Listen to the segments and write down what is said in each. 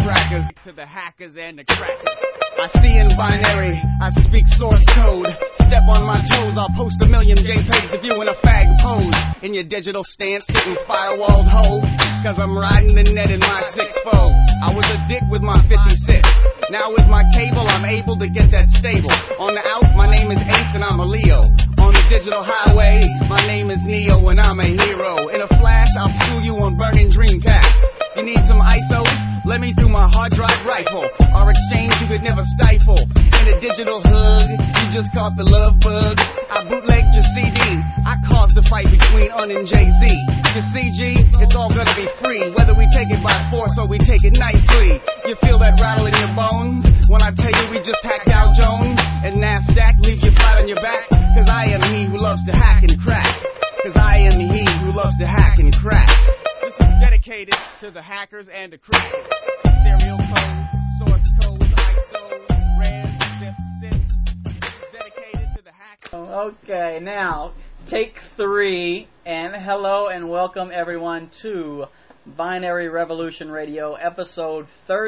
crackers. To the hackers and the crackers. I see in binary, I speak source code. Step on my toes, I'll post 1 million JPEGs of you in a fag pose. In your digital stance, getting firewalled hoe. Cause I'm riding the net in my 6-4. I was a dick with my 56. Now with my cable, I'm able to get that stable. On the out, my name is Ace and I'm a Leo. On the digital highway, my name is Neo and I'm a hero. In a flash, I'll sue you on burning Dreamcast. You need some ISOs? Let me through my hard drive rifle. Our exchange you could never stifle. In a digital hug, you just caught the love bug. I bootlegged your CD. I caused the fight between Un and Jay-Z. Your CG, it's all gonna be free. Whether we take it by force or we take it nicely. You feel that rattle in your bones when I tell you we just hacked out Jones and NASDAQ leave you flat on your back. Cause I am he who loves to hack and crack. Cause I am he who loves to hack and crack. This is dedicated to the hackers and the crackers. Serial codes, source codes, ISOs, res, zip, zips. This is dedicated to the hackers. Okay, now, take 3, and hello and welcome everyone to Binary Revolution Radio, episode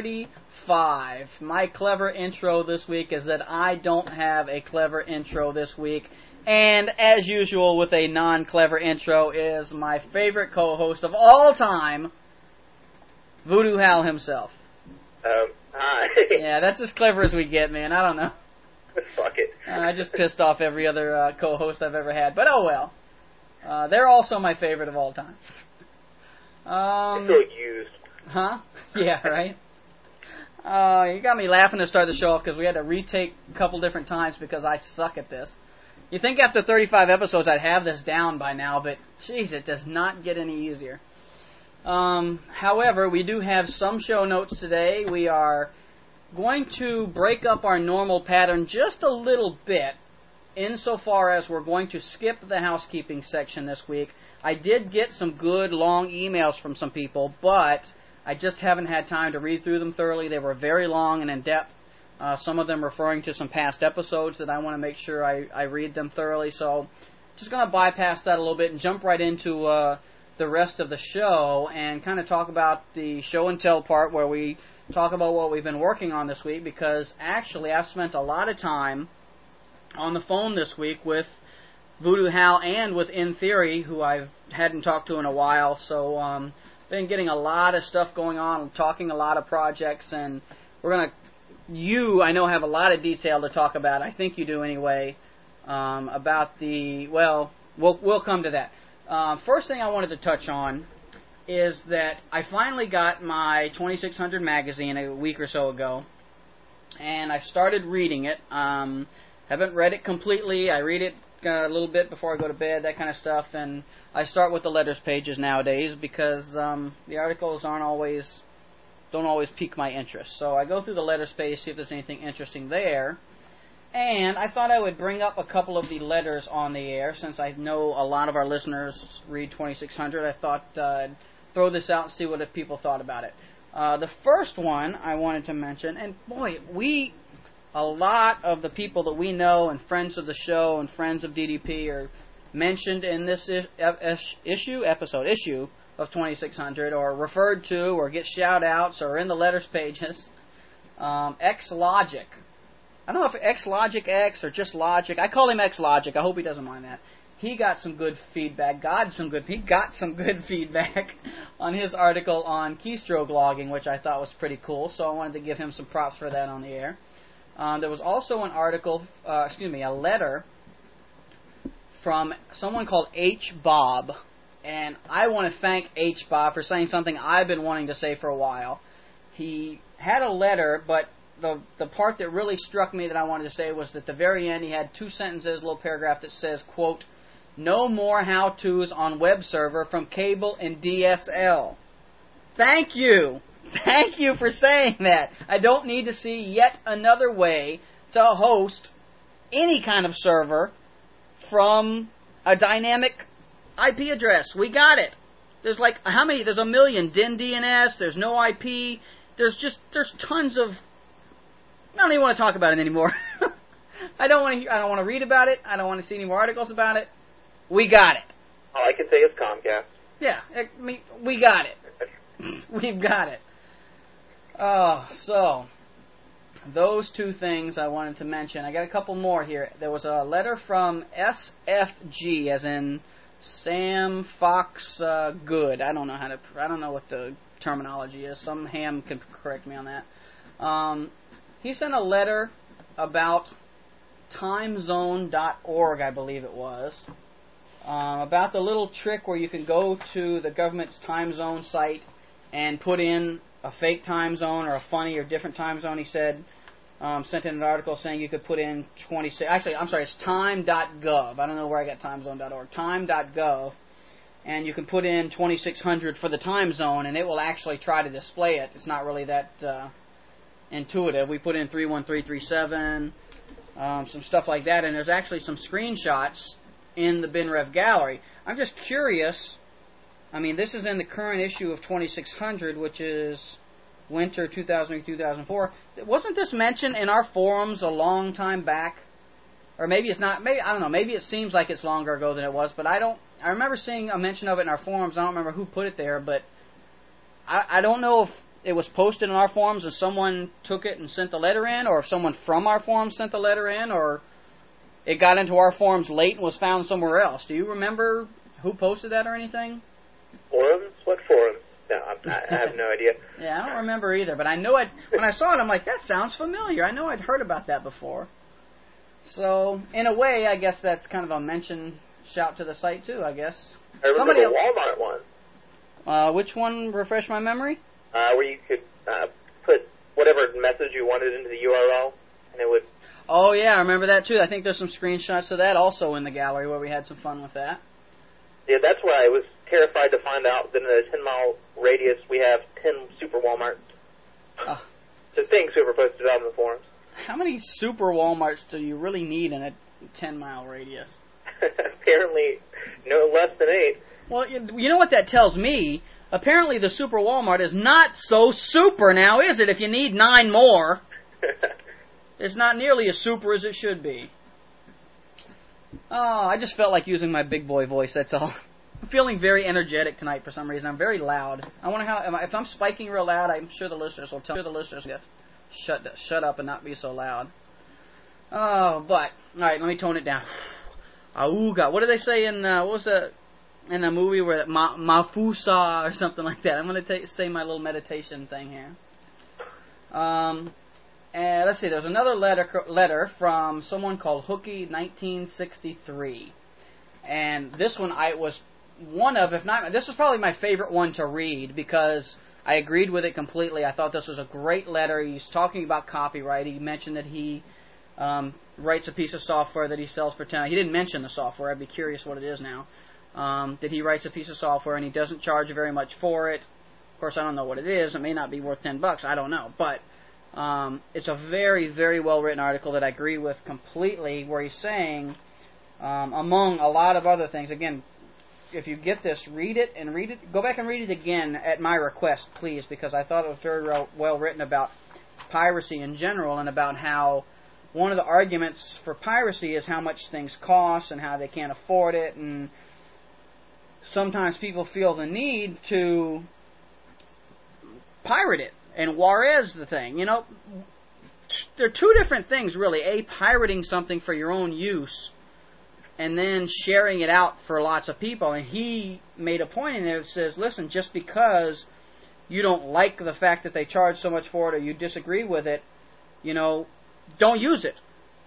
35. My clever intro this week is that I don't have a clever intro this week. And, as usual, with a non-clever intro is my favorite co-host of all time, Voodoo Hal himself. Hi. Yeah, that's as clever as we get, man. I don't know. Fuck it. I just pissed off every other co-host I've ever had. But oh well. They're also my favorite of all time. So used. Huh? Yeah, right? You got me laughing to start the show off because we had to retake a couple different times because I suck at this. You think after 35 episodes I'd have this down by now, but jeez, it does not get any easier. However, we do have some show notes today. We are going to break up our normal pattern just a little bit, insofar as we're going to skip the housekeeping section this week. I did get some good long emails from some people, but I just haven't had time to read through them thoroughly. They were very long and in-depth. Some of them referring to some past episodes that I want to make sure I read them thoroughly. So just going to bypass that a little bit and jump right into the rest of the show and kind of talk about the show and tell part where we talk about what we've been working on this week, because actually I've spent a lot of time on the phone this week with Voodoo Hal and with In Theory, who I hadn't talked to in a while. So been getting a lot of stuff going on, talking a lot of projects, and we're going to I know, have a lot of detail to talk about. I think you do anyway, about the, well, we'll come to that. First thing I wanted to touch on is that I finally got my 2600 magazine a week or so ago, and I started reading it. Haven't read it completely. I read it a little bit before I go to bed, that kind of stuff, and I start with the letters pages nowadays because the articles don't always pique my interest. So I go through the letters page, see if there's anything interesting there. And I thought I would bring up a couple of the letters on the air, since I know a lot of our listeners read 2600. I thought I'd throw this out and see what people thought about it. The first one I wanted to mention, and boy, a lot of the people that we know and friends of the show and friends of DDP are mentioned in this issue of 2600, or referred to, or get shout-outs, or in the letters pages. X-Logic. I don't know if X-Logic X or just Logic. I call him X-Logic. I hope he doesn't mind that. He got some good feedback. He got some good feedback on his article on keystroke logging, which I thought was pretty cool, so I wanted to give him some props for that on the air. There was also an article, a letter from someone called H. Bob. And I want to thank H. Bob for saying something I've been wanting to say for a while. He had a letter, but the part that really struck me that I wanted to say was at the very end he had 2 sentences, a little paragraph that says, quote, "No more how-tos on web server from cable and DSL." Thank you! Thank you for saying that. I don't need to see yet another way to host any kind of server from a dynamic IP address. We got it. There's like, how many? There's 1 million. DIN DNS. There's no IP. There's tons of. I don't even want to talk about it anymore. I don't want to read about it. I don't want to see any more articles about it. We got it. All I can say is Comcast. Yeah, we got it. We've got it. So those two things I wanted to mention. I got a couple more here. There was a letter from SFG, as in Sam Fox Good. I don't know what the terminology is. Some ham can correct me on that. He sent a letter about timezone.org, I believe it was, about the little trick where you can go to the government's time zone site and put in a fake time zone or a funny or different time zone. He said, sent in an article saying you could put in 26. Actually, I'm sorry, it's time.gov. I don't know where I got timezone.org. Time.gov, and you can put in 2600 for the time zone, and it will actually try to display it. It's not really that intuitive. We put in 31337, some stuff like that, and there's actually some screenshots in the BinRev gallery. I'm just curious. I mean, this is in the current issue of 2600, which is winter 2003-2004. Wasn't this mentioned in our forums a long time back? Or maybe it's not. Maybe I don't know. Maybe it seems like it's longer ago than it was, but I remember seeing a mention of it in our forums. I don't remember who put it there, but I don't know if it was posted in our forums and someone took it and sent the letter in, or if someone from our forums sent the letter in, or it got into our forums late and was found somewhere else. Do you remember who posted that or anything? Forums? What forums? No, I have no idea. Yeah, I don't remember either, but I know when I saw it, I'm like, that sounds familiar. I know I'd heard about that before. So, in a way, I guess that's kind of a shout to the site, too, I guess. I remember the Walmart one. Which one? Refresh my memory? Where you could put whatever message you wanted into the URL, and it would... Oh, yeah, I remember that, too. I think there's some screenshots of that also in the gallery where we had some fun with that. Yeah, that's why I was terrified to find out that in a 10-mile radius we have 10 super Walmarts. The thing super posted out in the forums. How many super Walmarts do you really need in a 10-mile radius? Apparently, no less than 8. Well, you know what that tells me? Apparently the super Walmart is not so super now, is it, if you need 9 more? It's not nearly as super as it should be. Oh, I just felt like using my big boy voice, that's all. I'm feeling very energetic tonight for some reason. I'm very loud. I wonder if I'm spiking real loud, I'm sure the listeners will tell me to shut up and not be so loud. Oh, but, alright, let me tone it down. Auga. What do they say in, what was the, in the movie where, Mafusa or something like that? I'm going to say my little meditation thing here. And let's see, there's another letter from someone called Hookie1963. And this one was one of, if not, this was probably my favorite one to read because I agreed with it completely. I thought this was a great letter. He's talking about copyright. He mentioned that he writes a piece of software that he sells for 10. He didn't mention the software. I'd be curious what it is now. That he writes a piece of software and he doesn't charge very much for it. Of course, I don't know what it is. It may not be worth $10. I don't know. But it's a very, very well-written article that I agree with completely, where he's saying, among a lot of other things, again, if you get this, read it. Go back and read it again at my request, please, because I thought it was very well written about piracy in general and about how one of the arguments for piracy is how much things cost and how they can't afford it, and sometimes people feel the need to pirate it. And Juarez the thing, you know, there are two different things really. A, pirating something for your own use, and then sharing it out for lots of people. And he made a point in there that says, listen, just because you don't like the fact that they charge so much for it or you disagree with it, you know, don't use it.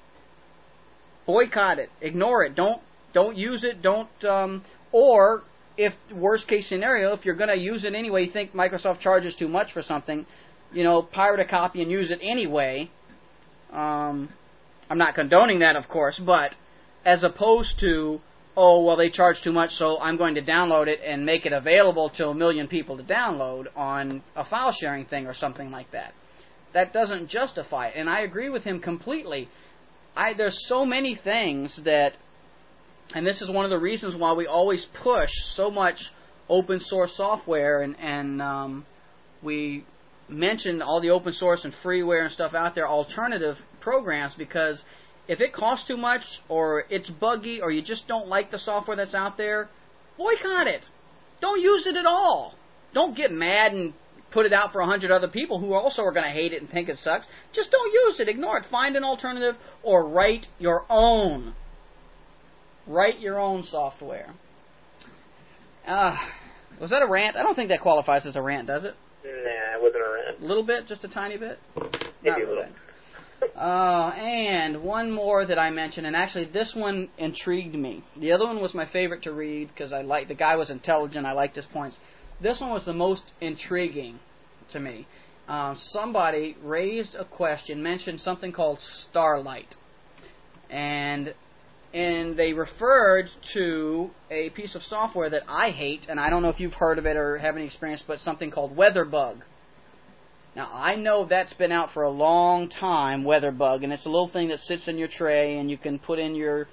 Boycott it. Ignore it. Don't use it. Or, if worst case scenario, if you're going to use it anyway, you think Microsoft charges too much for something, you know, pirate a copy and use it anyway. I'm not condoning that, of course, but as opposed to, oh, well, they charge too much, so I'm going to download it and make it available to 1 million people to download on a file sharing thing or something like that. That doesn't justify it, and I agree with him completely. There's so many things that, and this is one of the reasons why we always push so much open source software, and we mention all the open source and freeware and stuff out there, alternative programs, because if it costs too much or it's buggy or you just don't like the software that's out there, boycott it. Don't use it at all. Don't get mad and put it out for 100 other people who also are going to hate it and think it sucks. Just don't use it. Ignore it. Find an alternative or write your own. Write your own software. Was that a rant? I don't think that qualifies as a rant, does it? Nah, it wasn't a rant. A little bit? Just a tiny bit? Maybe a little. And one more that I mentioned, and actually this one intrigued me. The other one was my favorite to read because the guy was intelligent. I liked his points. This one was the most intriguing to me. Somebody raised a question, mentioned something called Starlight, and they referred to a piece of software that I hate, and I don't know if you've heard of it or have any experience, but something called WeatherBug. Now, I know that's been out for a long time, WeatherBug, and it's a little thing that sits in your tray, and you can put in your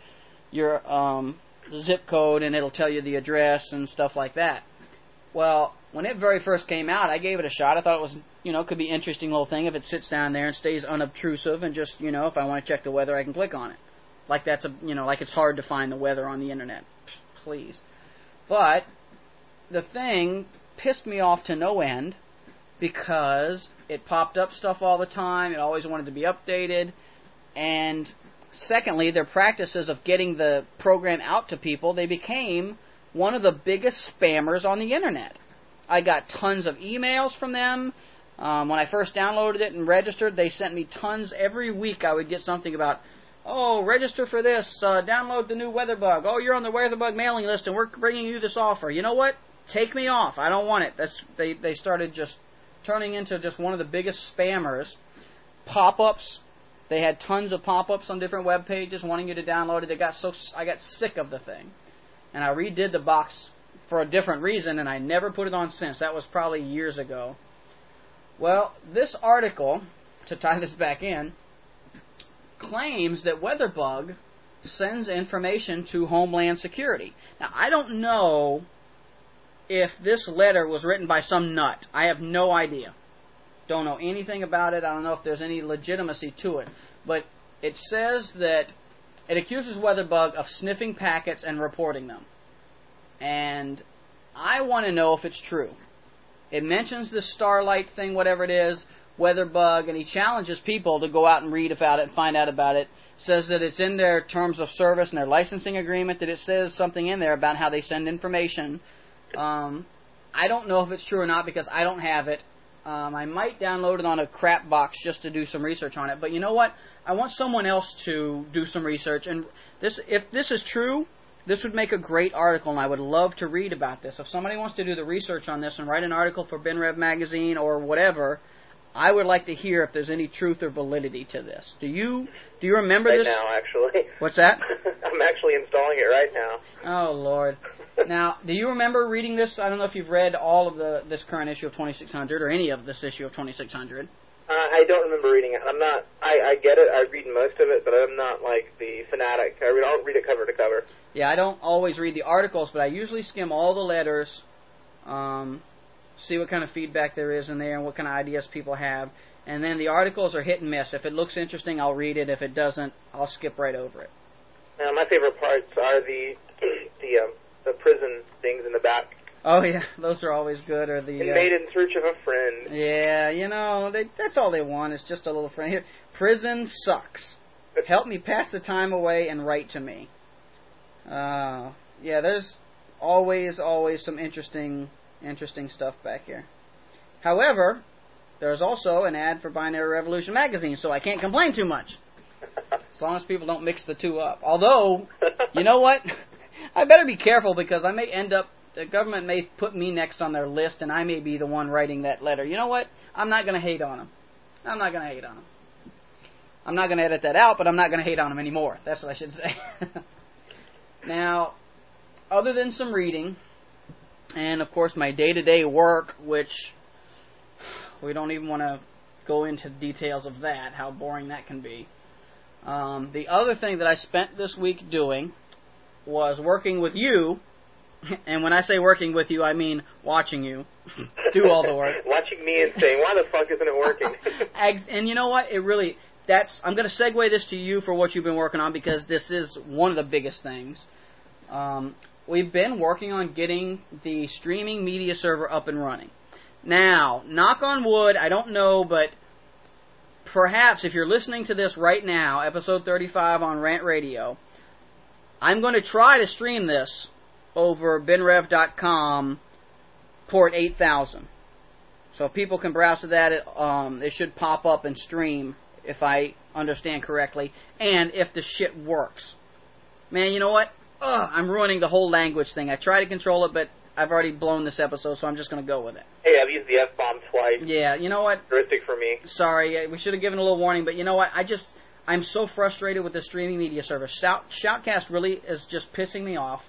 zip code, and it'll tell you the address and stuff like that. Well, when it very first came out, I gave it a shot. I thought it was, could be an interesting little thing if it sits down there and stays unobtrusive, and just, if I want to check the weather, I can click on it. Like that's like it's hard to find the weather on the internet. Please. But the thing pissed me off to no end because it popped up stuff all the time. It always wanted to be updated. And secondly, their practices of getting the program out to people, they became one of the biggest spammers on the internet. I got tons of emails from them. When I first downloaded it and registered, they sent me tons. Every week I would get something about, register for this, download the new WeatherBug. Oh, you're on the WeatherBug mailing list and we're bringing you this offer. You know what? Take me off. I don't want it. They started just turning into just one of the biggest spammers. Pop-ups. They had tons of pop-ups on different web pages wanting you to download it. I got sick of the thing. And I redid the box for a different reason, and I never put it on since. That was probably years ago. Well, this article, to tie this back in, claims that WeatherBug sends information to Homeland Security. Now, I don't know if this letter was written by some nut. I have no idea. Don't know anything about it. I don't know if there's any legitimacy to it. But it says that it accuses WeatherBug of sniffing packets and reporting them. And I want to know if it's true. It mentions the Starlight thing, whatever it is, WeatherBug, and he challenges people to go out and read about it and find out about it. Says that it's in their terms of service and their licensing agreement, that it says something in there about how they send information. I don't know if it's true or not because I don't have it. I might download it on a crap box just to do some research on it. But you know what? I want someone else to do some research. And if this is true, this would make a great article, and I would love to read about this. If somebody wants to do the research on this and write an article for BenRev Magazine or whatever, I would like to hear if there's any truth or validity to this. Do you remember this? Right now, actually. What's that? I'm actually installing it right now. Oh, Lord. Now, do you remember reading this? I don't know if you've read all of this current issue of 2600 or any of this issue of 2600. I don't remember reading it. I get it. I read most of it, but I'm not like the fanatic. I'll read it cover to cover. Yeah, I don't always read the articles, but I usually skim all the letters, see what kind of feedback there is in there and what kind of ideas people have. And then the articles are hit and miss. If it looks interesting, I'll read it. If it doesn't, I'll skip right over it. Now, my favorite parts are the prison things in the back. Oh, yeah, those are always good. Or the Made in search of a friend. Yeah, that's all they want is just a little friend. Here, prison sucks. Help me pass the time away and write to me. Yeah, there's always some interesting stuff back here. However, there's also an ad for Binary Revolution magazine, so I can't complain too much. As long as people don't mix the two up. Although, you know what? I better be careful because I may end up, the government may put me next on their list and I may be the one writing that letter. You know what? I'm not going to hate on them. I'm not going to edit that out, but I'm not going to hate on them anymore. That's what I should say. Now, other than some reading, and of course my day-to-day work, which we don't even want to go into details of that, how boring that can be. The other thing that I spent this week doing was working with you, and when I say working with you, I mean watching you do all the work. Watching me and saying, why the fuck isn't it working? And you know what? I'm going to segue this to you for what you've been working on because this is one of the biggest things. We've been working on getting the streaming media server up and running. Now, knock on wood, I don't know, but perhaps if you're listening to this right now, episode 35 on Rant Radio, I'm going to try to stream this over binrev.com port 8000. So if people can browse to that, it should pop up and stream, if I understand correctly, and if the shit works. Man, you know what? I'm ruining the whole language thing. I try to control it, but I've already blown this episode, so I'm just going to go with it. Hey, I've used the F-bomb twice. Yeah, you know what? Terrific for me. Sorry, we should have given a little warning, but you know what? I'm so frustrated with the streaming media service. Shoutcast really is just pissing me off.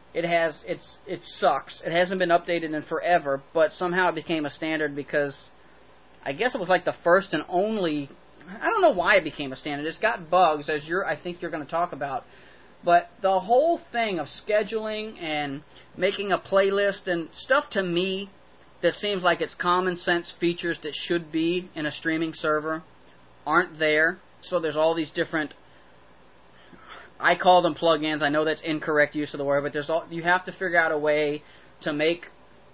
It sucks. It hasn't been updated in forever, but somehow it became a standard because I guess it was like the first and only. I don't know why it became a standard. It's got bugs, as I think you're going to talk about. But the whole thing of scheduling and making a playlist and stuff, to me, that seems like it's common sense features that should be in a streaming server aren't there. So there's all these different, I call them plugins. I know that's incorrect use of the word, but you have to figure out a way to make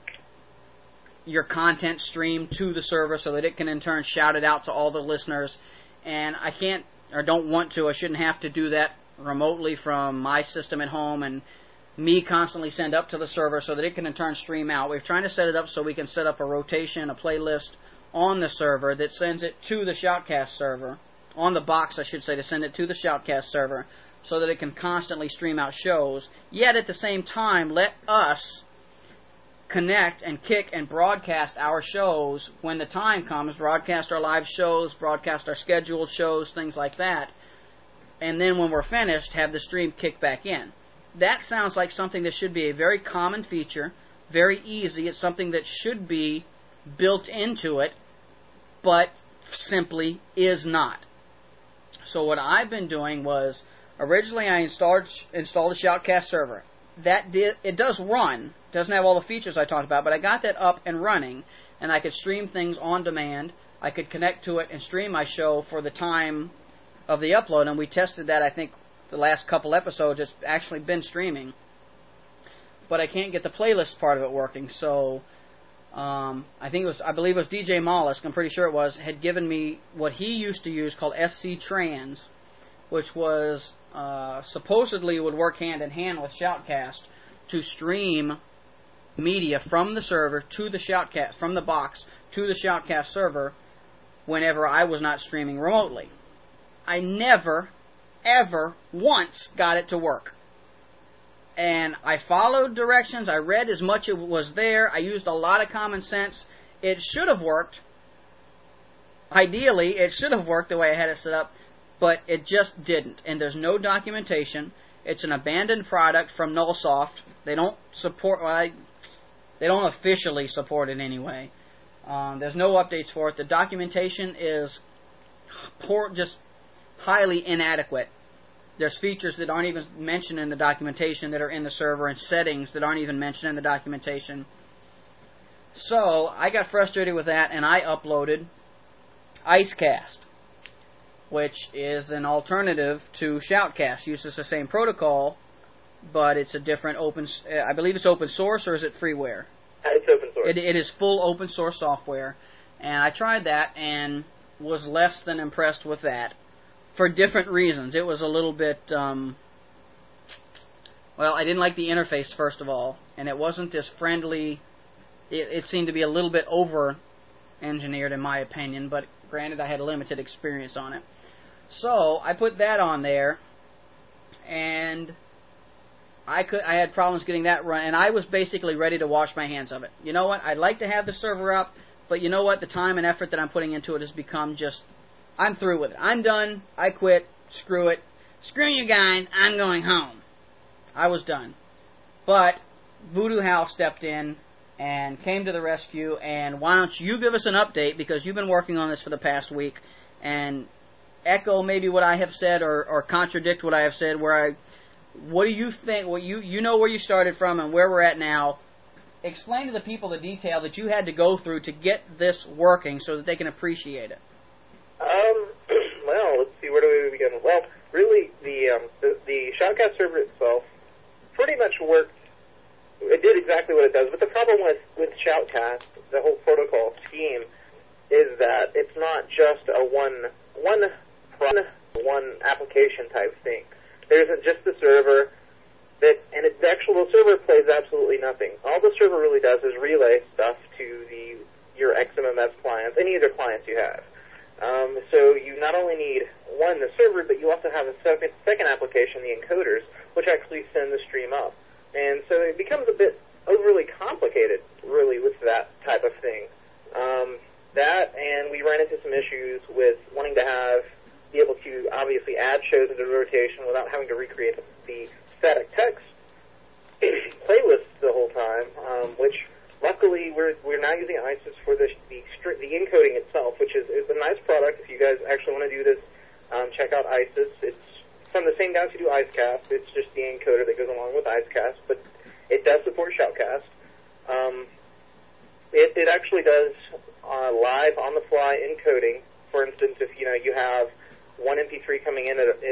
your content stream to the server so that it can in turn shout it out to all the listeners. And I can't, or don't want to, I shouldn't have to do that remotely from my system at home and me constantly send up to the server so that it can in turn stream out. We're trying to set it up so we can set up a rotation, a playlist on the server that sends it to the Shoutcast server, on the box I should say, to send it to the Shoutcast server so that it can constantly stream out shows, yet at the same time let us connect and kick and broadcast our shows when the time comes, broadcast our live shows, broadcast our scheduled shows, things like that, and then when we're finished, have the stream kick back in. That sounds like something that should be a very common feature, very easy. It's something that should be built into it, but simply is not. So what I've been doing was, originally I installed a Shoutcast server. It does run, doesn't have all the features I talked about, but I got that up and running, and I could stream things on demand. I could connect to it and stream my show for the time of the upload, and we tested that, I think, the last couple episodes. It's actually been streaming. But I can't get the playlist part of it working, so I believe it was DJ Mollusk, I'm pretty sure it was, had given me what he used to use called SC Trans, which was supposedly would work hand in hand with Shoutcast to stream media from the server to the Shoutcast, from the box to the Shoutcast server whenever I was not streaming remotely. I never, ever, once got it to work. And I followed directions, I read as much as was there, I used a lot of common sense. It should have worked. Ideally, it should have worked the way I had it set up, but it just didn't. And there's no documentation. It's an abandoned product from Nullsoft. They don't support, they don't officially support it anyway. There's no updates for it. The documentation is poor, just highly inadequate. There's features that aren't even mentioned in the documentation that are in the server, and settings that aren't even mentioned in the documentation. So I got frustrated with that, and I uploaded Icecast, which is an alternative to Shoutcast. Uses the same protocol, but it's a different I believe it's open source, or is it freeware? It's open source. It is full open source software, and I tried that and was less than impressed with that for different reasons. It was a little bit, I didn't like the interface, first of all, and it wasn't as friendly. It seemed to be a little bit over-engineered, in my opinion, but granted, I had limited experience on it. So I put that on there, and I had problems getting that run, and I was basically ready to wash my hands of it. You know what? I'd like to have the server up, but you know what? The time and effort that I'm putting into it has become just, I'm through with it. I'm done. I quit. Screw it. Screw you guys. I'm going home. I was done. But Voodoo Hal stepped in and came to the rescue, and why don't you give us an update, because you've been working on this for the past week, and echo maybe what I have said or contradict what I have said. What do you think? Well, you know where you started from and where we're at now. Explain to the people the detail that you had to go through to get this working so that they can appreciate it. Well, let's see, where do we begin? Well, really, the Shoutcast server itself pretty much worked. It did exactly what it does, but the problem with Shoutcast, the whole protocol scheme, is that it's not just a one application type thing. There isn't just the server, the server plays absolutely nothing. All the server really does is relay stuff to your XMMS clients, any other clients you have. So you not only need the server, but you also have a second application, the encoders, which actually send the stream up. And so it becomes a bit overly complicated, really, with that type of thing. And we ran into some issues with wanting to be able to obviously add shows into the rotation without having to recreate the static text playlist the whole time, which luckily we're now using ISIS for the encoding itself, which is a nice product. If you guys actually want to do this, check out ISIS. It's from the same guys who do IceCast. It's just the encoder that goes along with IceCast, but it does support Shoutcast. It actually does live on the fly encoding. For instance, if you have one MP3 coming in at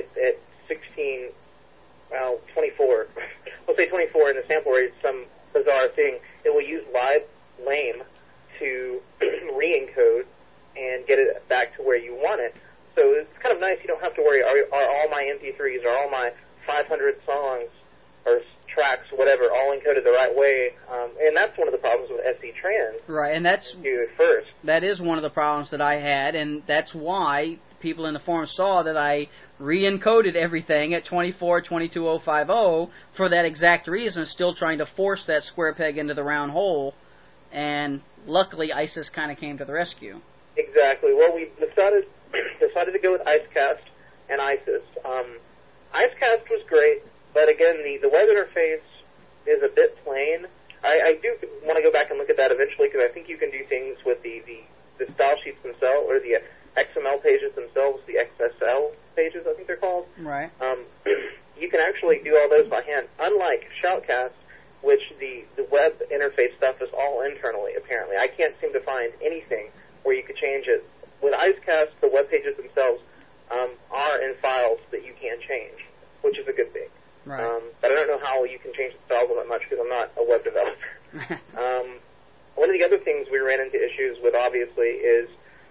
24, we'll say 24, and the sample rate is some bizarre thing, it will use live lame to re-encode and get it back to where you want it. So it's kind of nice. You don't have to worry, are all my MP3s, are all my 500 songs or tracks, whatever, all encoded the right way? And that's one of the problems with SC Trans. Right, and that is one of the problems that I had, and that's why people in the forum saw that I re-encoded everything at 24-22050 for that exact reason, still trying to force that square peg into the round hole, and luckily ISIS kind of came to the rescue. Exactly. Well, we decided to go with IceCast and ISIS. IceCast was great, but again, the web interface is a bit plain. I do want to go back and look at that eventually, because I think you can do things with the style sheets themselves, or the XML pages themselves, the XSL pages, I think they're called. Right. You can actually do all those by hand, unlike Shoutcast, which the web interface stuff is all internally, apparently. I can't seem to find anything where you could change it. With IceCast, the web pages themselves are in files that you can change, which is a good thing. Right. But I don't know how you can change the styles all that much, because I'm not a web developer. One of the other things we ran into issues with, obviously, is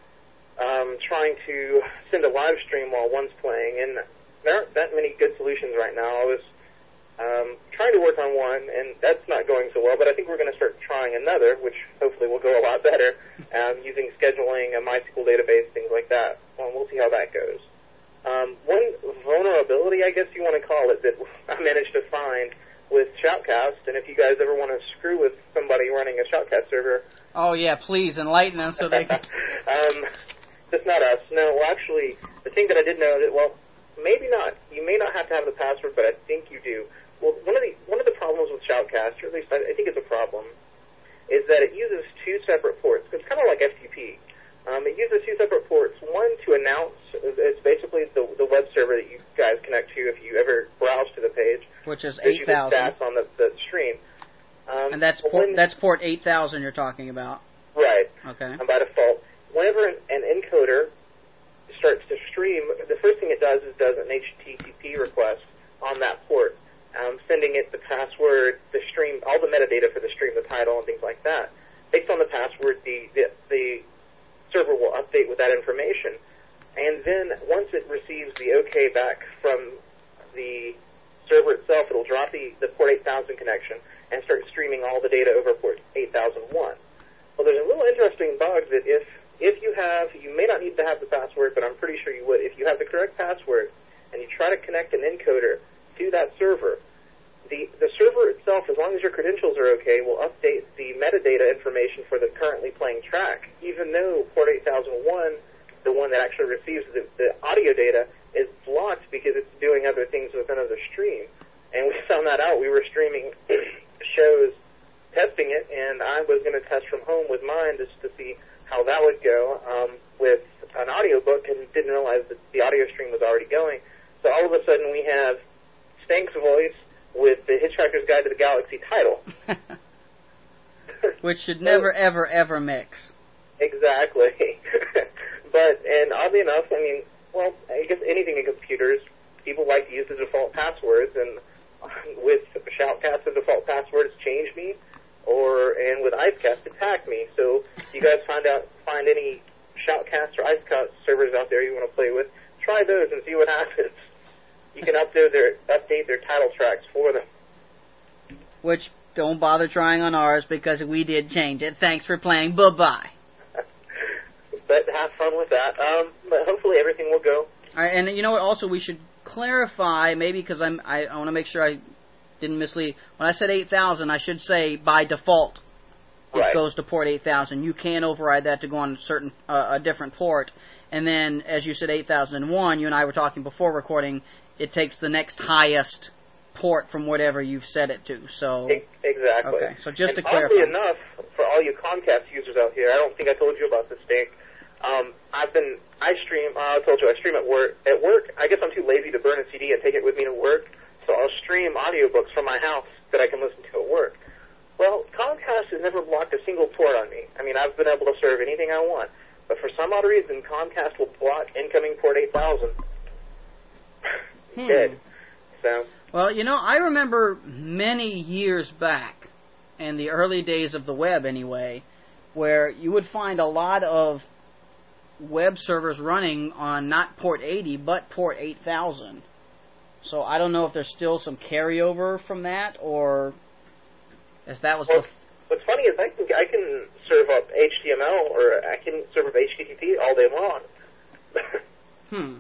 trying to send a live stream while one's playing, and there aren't that many good solutions right now. I was trying to work on one, and that's not going so well, but I think we're going to start trying another, which hopefully will go a lot better, using scheduling, a MySQL database, things like that. We'll see how that goes. One vulnerability, I guess you want to call it, that I managed to find with Shoutcast, and if you guys ever want to screw with somebody running a Shoutcast server... Oh, yeah, please, enlighten us so they can... Just not us. No, well, actually, the thing that I did know, maybe not. You may not have to have the password, but I think you do. Well, one of the problems with Shoutcast, or at least I think it's a problem, is that it uses two separate ports. It's kind of like FTP. It uses two separate ports. One to announce, it's basically the web server that you guys connect to if you ever browse to the page. Which is 8,000. Stats on the stream. And that's port 8,000 you're talking about. Right. Okay. By default. Whenever an encoder starts to stream, the first thing it does is does an HTTP request on that port, sending it the password, the stream, all the metadata for the stream, the title, and things like that. Based on the password, the server will update with that information. And then once it receives the OK back from the server itself, it'll drop the port 8000 connection and start streaming all the data over port 8001. Well, there's a little interesting bug that if you may not need to have the password, but I'm pretty sure you would. If you have the correct password and you try to connect an encoder to that server, the server itself, as long as your credentials are okay, will update the metadata information for the currently playing track, even though port 8001, the one that actually receives the audio data, is blocked because it's doing other things with another stream. And we found that out. We were streaming shows, testing it, and I was going to test from home with mine just to see how that would go with an audiobook, and didn't realize that the audio stream was already going. So all of a sudden we have Stank's voice with the Hitchhiker's Guide to the Galaxy title. Which should never, ever, ever mix. Exactly. And oddly enough, I guess anything in computers, people like to use the default passwords, and with Shoutcast, the default password is Change Me. Comcast attack me. So if you guys find any Shoutcast or Icecast servers out there you want to play with, try those and see what happens. You can update their title tracks for them. Which, don't bother trying on ours because we did change it. Thanks for playing. Bye-bye. But have fun with that. But hopefully everything will go. All right, and you know what? Also, we should clarify, maybe because I want to make sure I didn't mislead. When I said 8,000, I should say by default it goes to port 8,000. You can override that to go on a different port. And then, as you said, 8001, you and I were talking before recording, it takes the next highest port from whatever you've set it to. So exactly. Okay, so just to clarify. clarify. Oddly enough, for all you Comcast users out here, I don't think I told you about this, Dink. I stream at work. At work, I guess I'm too lazy to burn a CD and take it with me to work, so I'll stream audiobooks from my house that I can listen to at work. Well, Comcast has never blocked a single port on me. I mean, I've been able to serve anything I want, but for some odd reason, Comcast will block incoming port 8,000. Dead. So. Well, you know, I remember many years back, in the early days of the web anyway, where you would find a lot of web servers running on not port 80, but port 8000. So I don't know if there's still some carryover from that, or if that was... What's funny is I can serve up HTML, or I can serve up HTTP all day long.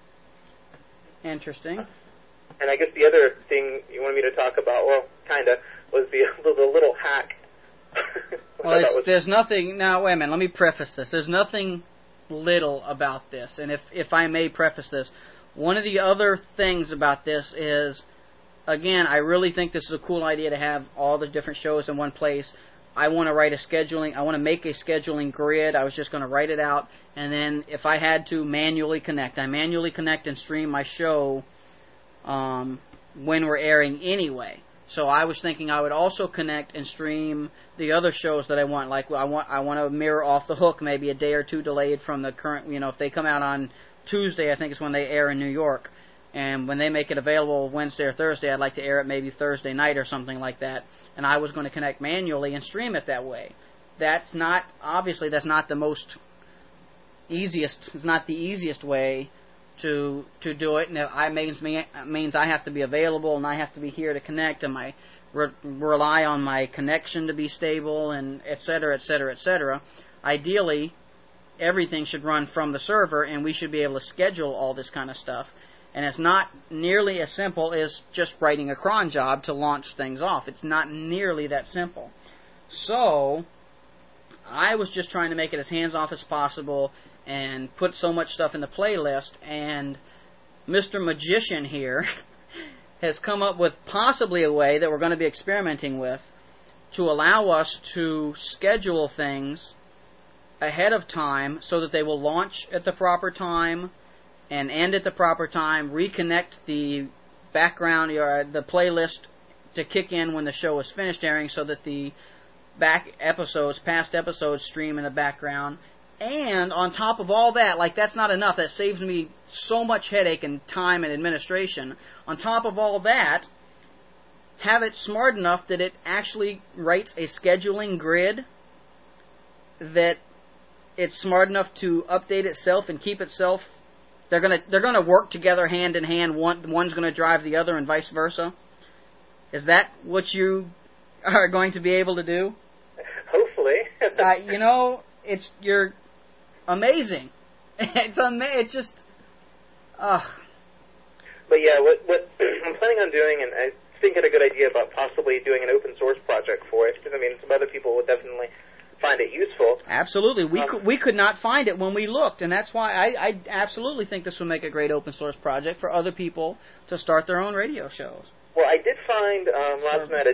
Interesting. And I guess the other thing you wanted me to talk about, well, kinda, was the little hack. Well, there's nothing... Now, wait a minute, let me preface this. There's nothing little about this. And if I may preface this, one of the other things about this is, again, I really think this is a cool idea to have all the different shows in one place. I want to make a scheduling grid. I was just going to write it out, and then if I had to manually connect, I manually connect and stream my show when we're airing anyway. So I was thinking I would also connect and stream the other shows that I want. Like I want to mirror Off the Hook, maybe a day or two delayed from the current. You know, if they come out on Tuesday, I think is when they air in New York, and when they make it available Wednesday or Thursday, I'd like to air it maybe Thursday night or something like that. And I was going to connect manually and stream it that way. That's not the most easiest. It's not the easiest way to do it, and it means I have to be available and I have to be here to connect, and I rely on my connection to be stable, and et cetera, et cetera, et cetera. Ideally, everything should run from the server, and we should be able to schedule all this kind of stuff. And it's not nearly as simple as just writing a cron job to launch things off. It's not nearly that simple. So I was just trying to make it as hands-off as possible and put so much stuff in the playlist, and Mr. Magician here has come up with possibly a way that we're going to be experimenting with to allow us to schedule things ahead of time so that they will launch at the proper time and end at the proper time, reconnect the background or the playlist to kick in when the show is finished airing so that the past episodes stream in the background. And on top of all that, like that's not enough. That saves me so much headache and time and administration. On top of all that, have it smart enough that it actually writes a scheduling grid, that it's smart enough to update itself and keep itself. They're gonna work together hand in hand. One's gonna drive the other and vice versa. Is that what you are going to be able to do? Hopefully. You're amazing. It's just, ugh. But yeah, what I'm planning on doing, and I think it's a good idea about possibly doing an open source project for it, because I mean, some other people would definitely find it useful. Absolutely. We could not find it when we looked, and that's why I absolutely think this would make a great open source project for other people to start their own radio shows. Well, I did find, last night,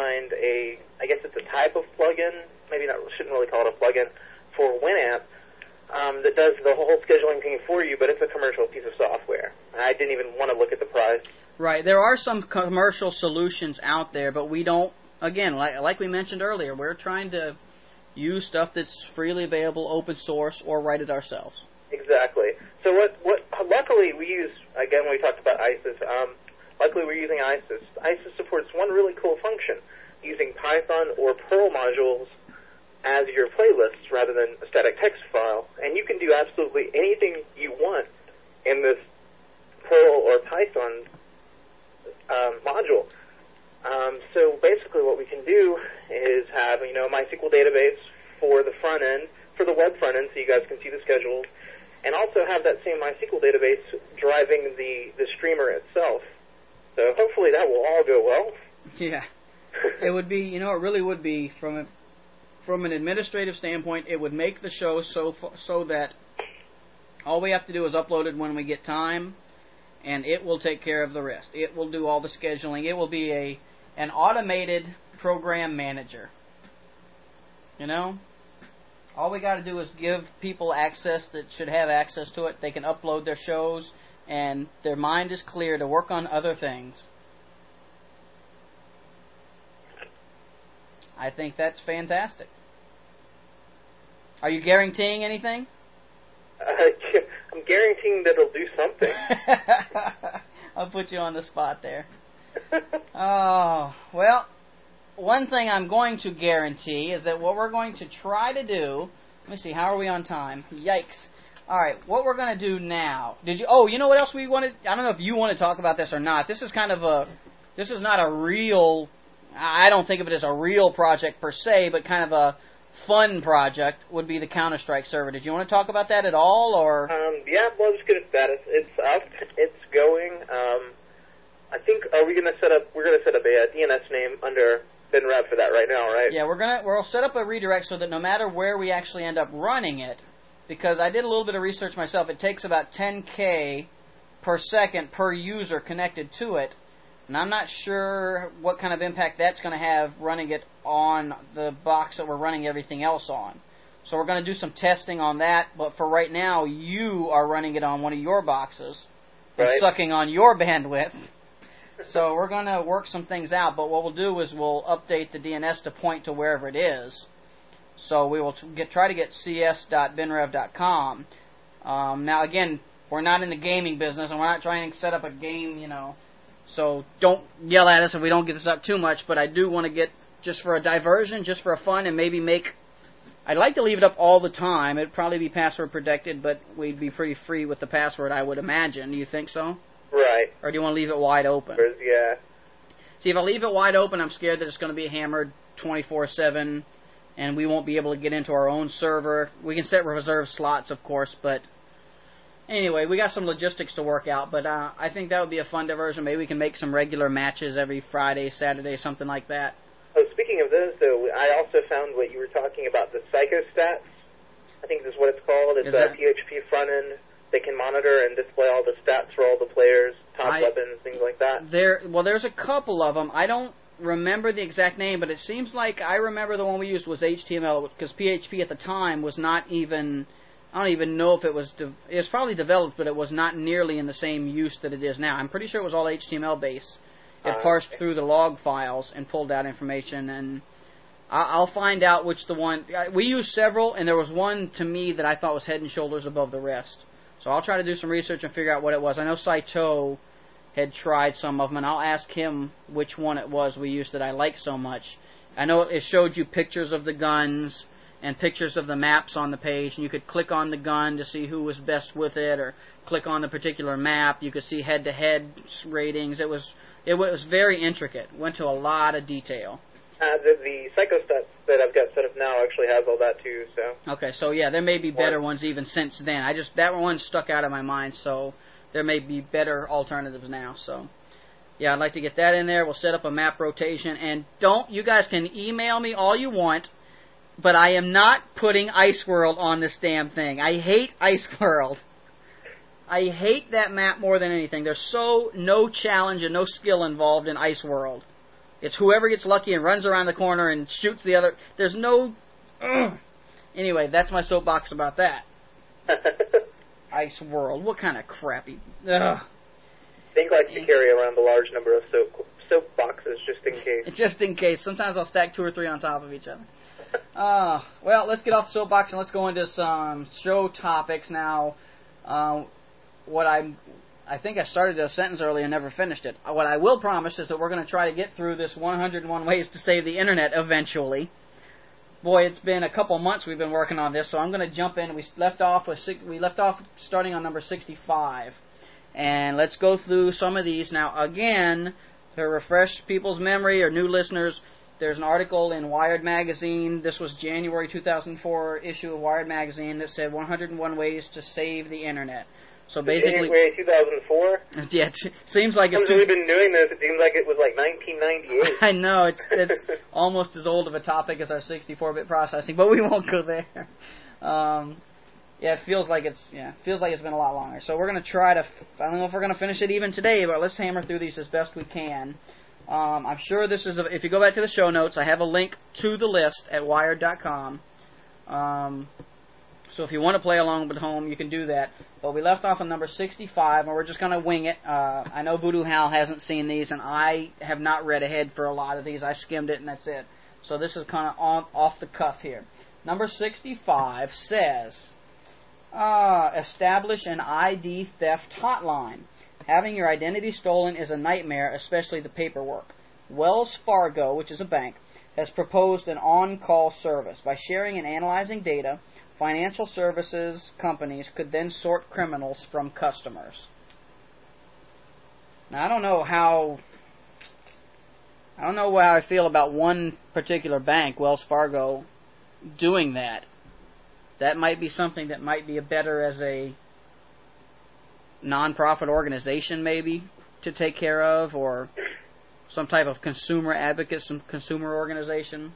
I guess it's a type of plugin, shouldn't really call it a plugin, for Winamp, that does the whole scheduling thing for you, but it's a commercial piece of software. I didn't even want to look at the price. Right. There are some commercial solutions out there, but we don't, again, like we mentioned earlier, we're trying to use stuff that's freely available, open source, or write it ourselves. Exactly. So luckily we use, again, when we talked about ISIS, luckily we're using ISIS. ISIS supports one really cool function, using Python or Perl modules as your playlists rather than a static text file. And you can do absolutely anything you want in this Perl or Python module. So basically what we can do is have, MySQL database for the front end, for the web front end, so you guys can see the schedules, and also have that same MySQL database driving the streamer itself. So hopefully that will all go well. Yeah. It would be, it really would be, from an administrative standpoint, it would make the show so that all we have to do is upload it when we get time, and it will take care of the rest. It will do all the scheduling. It will be an automated program manager. All we got to do is give people access that should have access to it. They can upload their shows, and their mind is clear to work on other things. I think that's fantastic. Are you guaranteeing anything? I'm guaranteeing that it'll do something. I'll put you on the spot there. Oh, well, one thing I'm going to guarantee is that what we're going to try to do, let me see, how are we on time? Yikes. All right, what we're going to do now, you know what else we wanted? I don't know if you want to talk about this or not. This is not a real, I don't think of it as a real project per se, but kind of a fun project would be the Counter-Strike server. Did you want to talk about that at all, or? Yeah, well, let's get it started. It's up, it's going. I think, we're going to set up a DNS name under BinRev for that right now, right? Yeah, we'll set up a redirect so that no matter where we actually end up running it, because I did a little bit of research myself, it takes about 10K per second per user connected to it, and I'm not sure what kind of impact that's going to have running it on the box that we're running everything else on. So we're going to do some testing on that, but for right now, you are running it on one of your boxes and sucking on your bandwidth. So we're going to work some things out, but what we'll do is we'll update the DNS to point to wherever it is. So we will try to get cs.binrev.com. Now, again, we're not in the gaming business, and we're not trying to set up a game, So don't yell at us if we don't get this up too much, but I do want to get, just for a diversion, just for a fun, and maybe I'd like to leave it up all the time. It'd probably be password protected, but we'd be pretty free with the password, I would imagine. Do you think so? Right. Or do you want to leave it wide open? Yeah. See, if I leave it wide open, I'm scared that it's going to be hammered 24/7, and we won't be able to get into our own server. We can set reserved slots, of course, but anyway, we got some logistics to work out, but I think that would be a fun diversion. Maybe we can make some regular matches every Friday, Saturday, something like that. Oh, speaking of those, though, I also found what you were talking about, the Psychostats. I think this is what it's called. It's a PHP front end. They can monitor and display all the stats for all the players, top weapons, things like that. There's a couple of them. I don't remember the exact name, but it seems like I remember the one we used was HTML, because PHP at the time was not even, I don't even know if it was probably developed, but it was not nearly in the same use that it is now. I'm pretty sure it was all HTML based. It parsed through the log files and pulled out information, and I'll find out which the one. We used several, and there was one to me that I thought was head and shoulders above the rest. So I'll try to do some research and figure out what it was. I know Saito had tried some of them, and I'll ask him which one it was we used that I liked so much. I know it showed you pictures of the guns and pictures of the maps on the page, and you could click on the gun to see who was best with it, or click on the particular map. You could see head-to-head ratings. It was very intricate. Went to a lot of detail. The Psychostats that I've got set up now actually has all that too. So okay, so yeah, there may be better ones even since then. That one stuck out of my mind, so there may be better alternatives now. So yeah, I'd like to get that in there. We'll set up a map rotation, and you guys can email me all you want, but I am not putting Ice World on this damn thing. I hate Ice World. I hate that map more than anything. There's no challenge and no skill involved in Ice World. It's whoever gets lucky and runs around the corner and shoots the other. There's no... Anyway, that's my soapbox about that. Ice World. What kind of crappy... Think like to carry around a large number of soap boxes just in case. Just in case. Sometimes I'll stack 2 or 3 on top of each other. Well, let's get off the soapbox and let's go into some show topics now. I think I started a sentence earlier and never finished it. What I will promise is that we're going to try to get through this 101 Ways to Save the Internet eventually. Boy, it's been a couple months we've been working on this, so I'm going to jump in. We left off starting on number 65. And let's go through some of these. Now, again, to refresh people's memory or new listeners, there's an article in Wired Magazine. This was January 2004 issue of Wired Magazine that said 101 ways to save the Internet. So basically, January 2004. Yeah, it seems like it's. Since we've been doing this, it seems like it was like 1998. I know it's almost as old of a topic as our 64-bit processing, but we won't go there. Yeah, it feels like it's been a lot longer. So we're gonna try to. I don't know if we're gonna finish it even today, but let's hammer through these as best we can. I'm sure this is. If you go back to the show notes, I have a link to the list at Wired.com. So if you want to play along at home, you can do that. But we left off on number 65, and we're just going to wing it. I know Voodoo Hal hasn't seen these, and I have not read ahead for a lot of these. I skimmed it, and that's it. So this is kind of off the cuff here. Number 65 says, establish an ID theft hotline. Having your identity stolen is a nightmare, especially the paperwork. Wells Fargo, which is a bank, has proposed an on-call service. By sharing and analyzing data, financial services companies could then sort criminals from customers. Now, I don't know how I feel about one particular bank, Wells Fargo, doing that. That might be something that might be better as a non-profit organization, maybe, to take care of, or some type of consumer advocate, some consumer organization.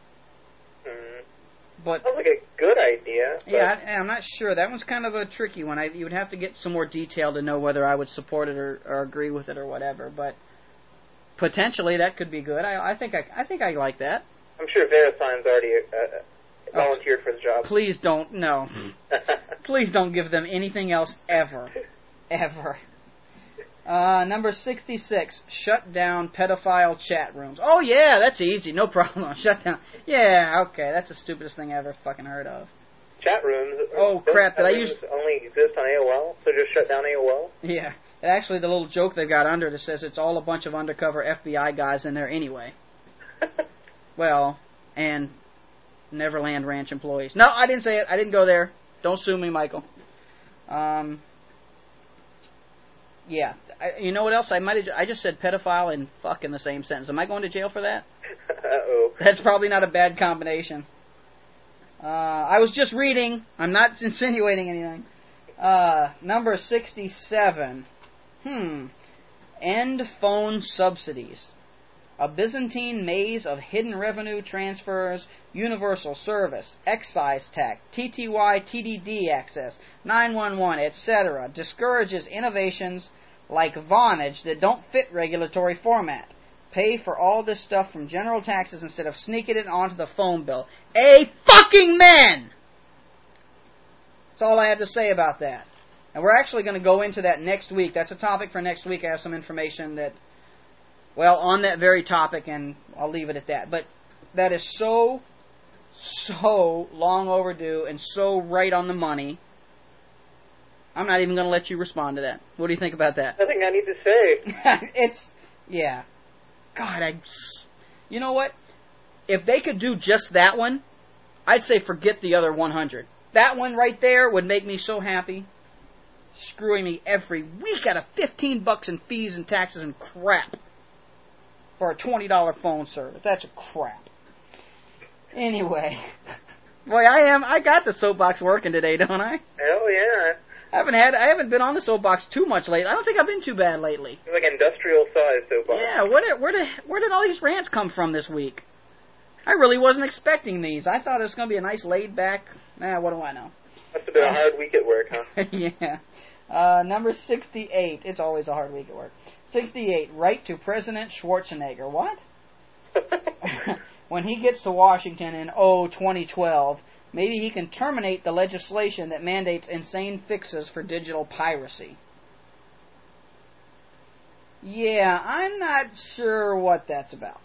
But sounds like a good idea. Yeah, I'm not sure. That one's kind of a tricky one. You would have to get some more detail to know whether I would support it or agree with it or whatever. But potentially that could be good. I think I like that. I'm sure VeriSign's already volunteered for the job. Please don't. No. Please don't give them anything else ever. Ever. Number 66, shut down pedophile chat rooms. Oh, yeah, that's easy. No problem. Shut down. Yeah, okay, that's the stupidest thing I ever fucking heard of. Chat rooms? Oh, crap, did I use... only exist on AOL, so just shut down AOL? Yeah. Actually, the little joke they've got under that says it's all a bunch of undercover FBI guys in there anyway. Well, and Neverland Ranch employees. No, I didn't say it. I didn't go there. Don't sue me, Michael. Yeah. You know what else? I just said pedophile and fuck in the same sentence. Am I going to jail for that? Uh-oh. That's probably not a bad combination. I was just reading. I'm not insinuating anything. Number 67. End phone subsidies. A Byzantine maze of hidden revenue transfers, universal service, excise tax, TTY, TDD access, 911, etc. discourages innovations like Vonage that don't fit regulatory format. Pay for all this stuff from general taxes instead of sneaking it onto the phone bill. Amen! That's all I have to say about that. And we're actually going to go into that next week. That's a topic for next week. I have some information that, well, on that very topic, and I'll leave it at that. But that is so long overdue and so right on the money. I'm not even going to let you respond to that. What do you think about that? Nothing I need to say. Yeah. God, you know what? If they could do just that one, I'd say forget the other 100. That one right there would make me so happy. Screwing me every week out of $15 in fees and taxes and crap for a $20 phone service. That's a crap. Anyway, boy, I got the soapbox working today, don't I? Hell yeah. I haven't been on the soapbox too much lately. I don't think I've been too bad lately. It's like industrial size soapbox. Yeah, where did all these rants come from this week? I really wasn't expecting these. I thought it was going to be a nice laid back. What do I know? Must have been a hard week at work, huh? Yeah. Number 68. It's always a hard week at work. 68. Write to President Schwarzenegger. What? When he gets to Washington in 2012, maybe he can terminate the legislation that mandates insane fixes for digital piracy. Yeah, I'm not sure what that's about.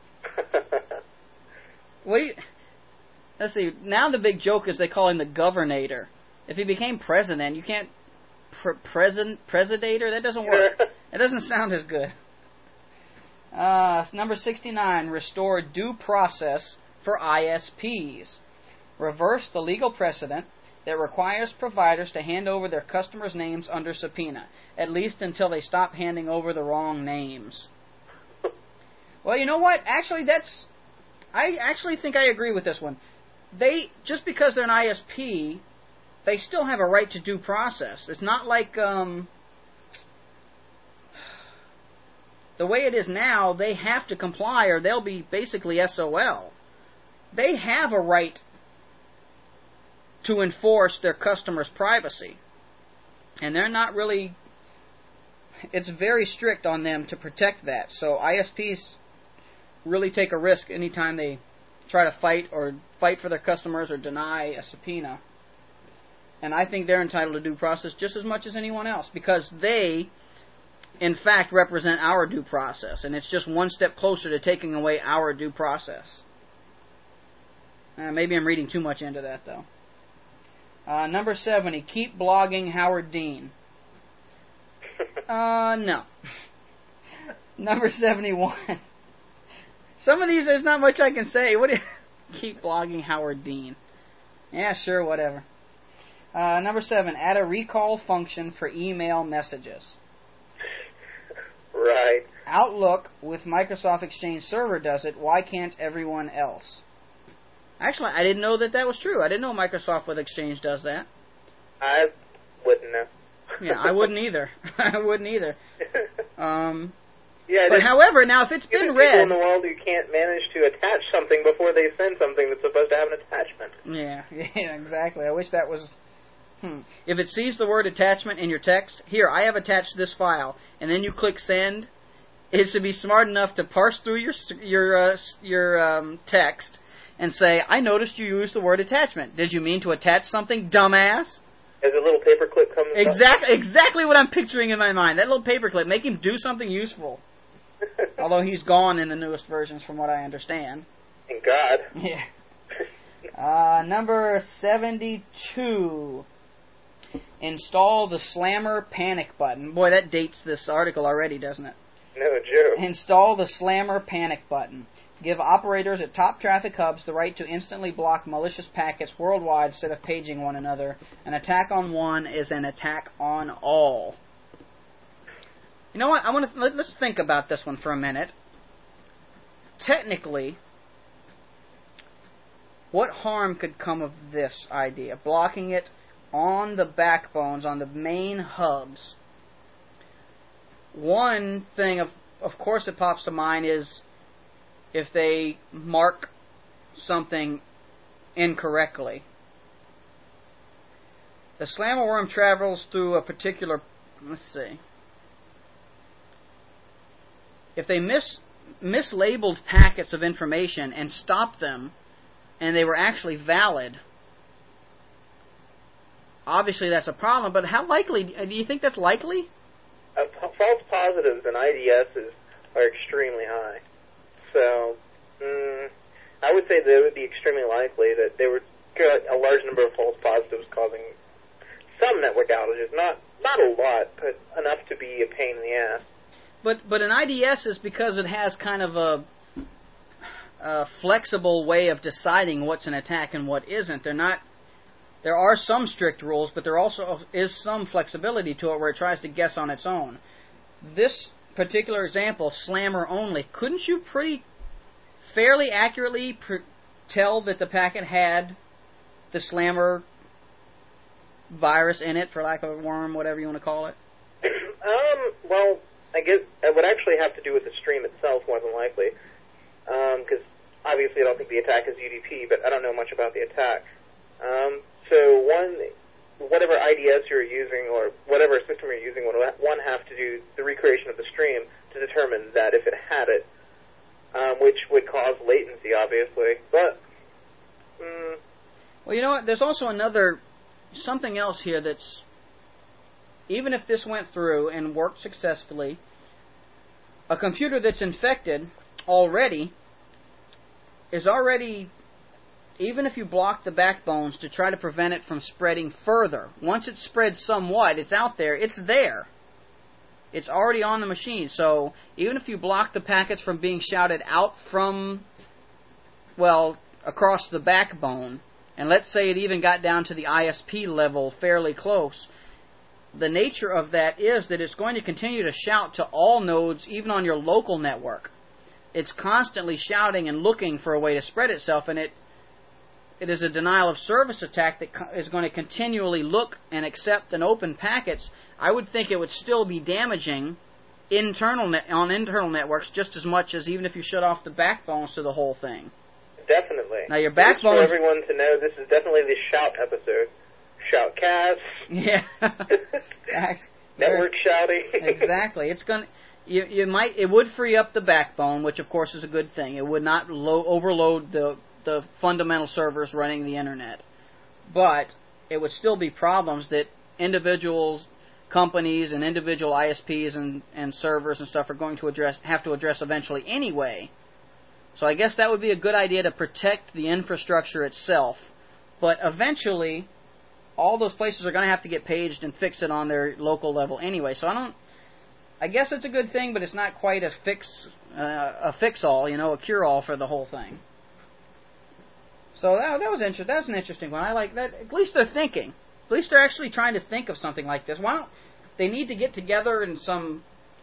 Let's see. Now the big joke is they call him the Governator. If he became president, you can't Presidator? That doesn't work. It doesn't sound as good. Number 69. Restore due process for ISPs. Reverse the legal precedent that requires providers to hand over their customers' names under subpoena, at least until they stop handing over the wrong names. Well, you know what? Actually, I actually think I agree with this one. Just because they're an ISP, they still have a right to due process. It's not like the way it is now, they have to comply or they'll be basically SOL. They have a right to enforce their customers' privacy. And they're not really... It's very strict on them to protect that. So ISPs really take a risk anytime they try to fight for their customers or deny a subpoena. And I think they're entitled to due process just as much as anyone else, because they, in fact, represent our due process. And it's just one step closer to taking away our due process. Maybe I'm reading too much into that, though. Number 70, keep blogging Howard Dean. No. Number 71. Some of these, there's not much I can say. Keep blogging Howard Dean. Yeah, sure, whatever. Number 7, add a recall function for email messages. Right. Outlook with Microsoft Exchange Server does it. Why can't everyone else? Actually, I didn't know that was true. I didn't know Microsoft with Exchange does that. I wouldn't know. Yeah, I wouldn't either. I wouldn't either. Yeah, but however, now if it's been read... people in the world who can't manage to attach something before they send something that's supposed to have an attachment. Yeah, exactly. I wish that was... If it sees the word attachment in your text, here, I have attached this file, and then you click send, it should be smart enough to parse through your text and say, I noticed you used the word attachment. Did you mean to attach something, dumbass? As a little paperclip comes up. Exactly what I'm picturing in my mind. That little paperclip, make him do something useful. Although he's gone in the newest versions from what I understand. Thank God. Yeah. Number 72. Install the Slammer panic button. Boy, that dates this article already, doesn't it? No joke. Install the Slammer panic button. Give operators at top traffic hubs the right to instantly block malicious packets worldwide instead of paging one another. An attack on one is an attack on all. You know what? Let's think about this one for a minute. Technically, what harm could come of this idea? Blocking it on the backbones, on the main hubs. One thing, of course, that pops to mind is if they mark something incorrectly. The slammer worm travels through a particular... Let's see. If they mislabeled packets of information and stopped them, and they were actually valid, obviously that's a problem, but how likely... Do you think that's likely? False positives and IDSs are extremely high. So, I would say that it would be extremely likely that there would be a large number of false positives causing some network outages. Not a lot, but enough to be a pain in the ass. But an IDS is because it has kind of a flexible way of deciding what's an attack and what isn't. There are some strict rules, but there also is some flexibility to it where it tries to guess on its own. This particular example, slammer only, couldn't you fairly accurately tell that the packet had the slammer virus in it, for lack of a worm, whatever you want to call it? Well, I guess it would actually have to do with the stream itself, more than likely, because obviously I don't think the attack is UDP, but I don't know much about the attack. So whatever IDS you're using or whatever system you're using would one have to do the recreation of the stream to determine that if it had it, which would cause latency, obviously. But well, you know what? There's also something else here that's, even if this went through and worked successfully, a computer that's infected already is already, even if you block the backbones to try to prevent it from spreading further, once it's spread somewhat, it's out there, it's there. It's already on the machine. So even if you block the packets from being shouted out from, across the backbone, and let's say it even got down to the ISP level fairly close, the nature of that is that it's going to continue to shout to all nodes, even on your local network. It's constantly shouting and looking for a way to spread itself, and it is a denial of service attack that is going to continually look and accept and open packets. I would think it would still be damaging on internal networks just as much as even if you shut off the backbones to the whole thing. Definitely. Now your backbone. Just for everyone to know, this is definitely the shout episode. Shoutcast. Yeah. Network shouting. Exactly. It's going. It would free up the backbone, which of course is a good thing. It would not overload the fundamental servers running the internet, but it would still be problems that individuals, companies, and individual ISPs and servers and stuff are going to have to address eventually anyway. So I guess that would be a good idea to protect the infrastructure itself, but eventually all those places are going to have to get paged and fix it on their local level anyway. So I guess it's a good thing, but it's not quite a fix-all, a cure-all for the whole thing. So that was interesting. That was an interesting one. I like that. At least they're thinking. At least they're actually trying to think of something like this. Why don't they need to get together and some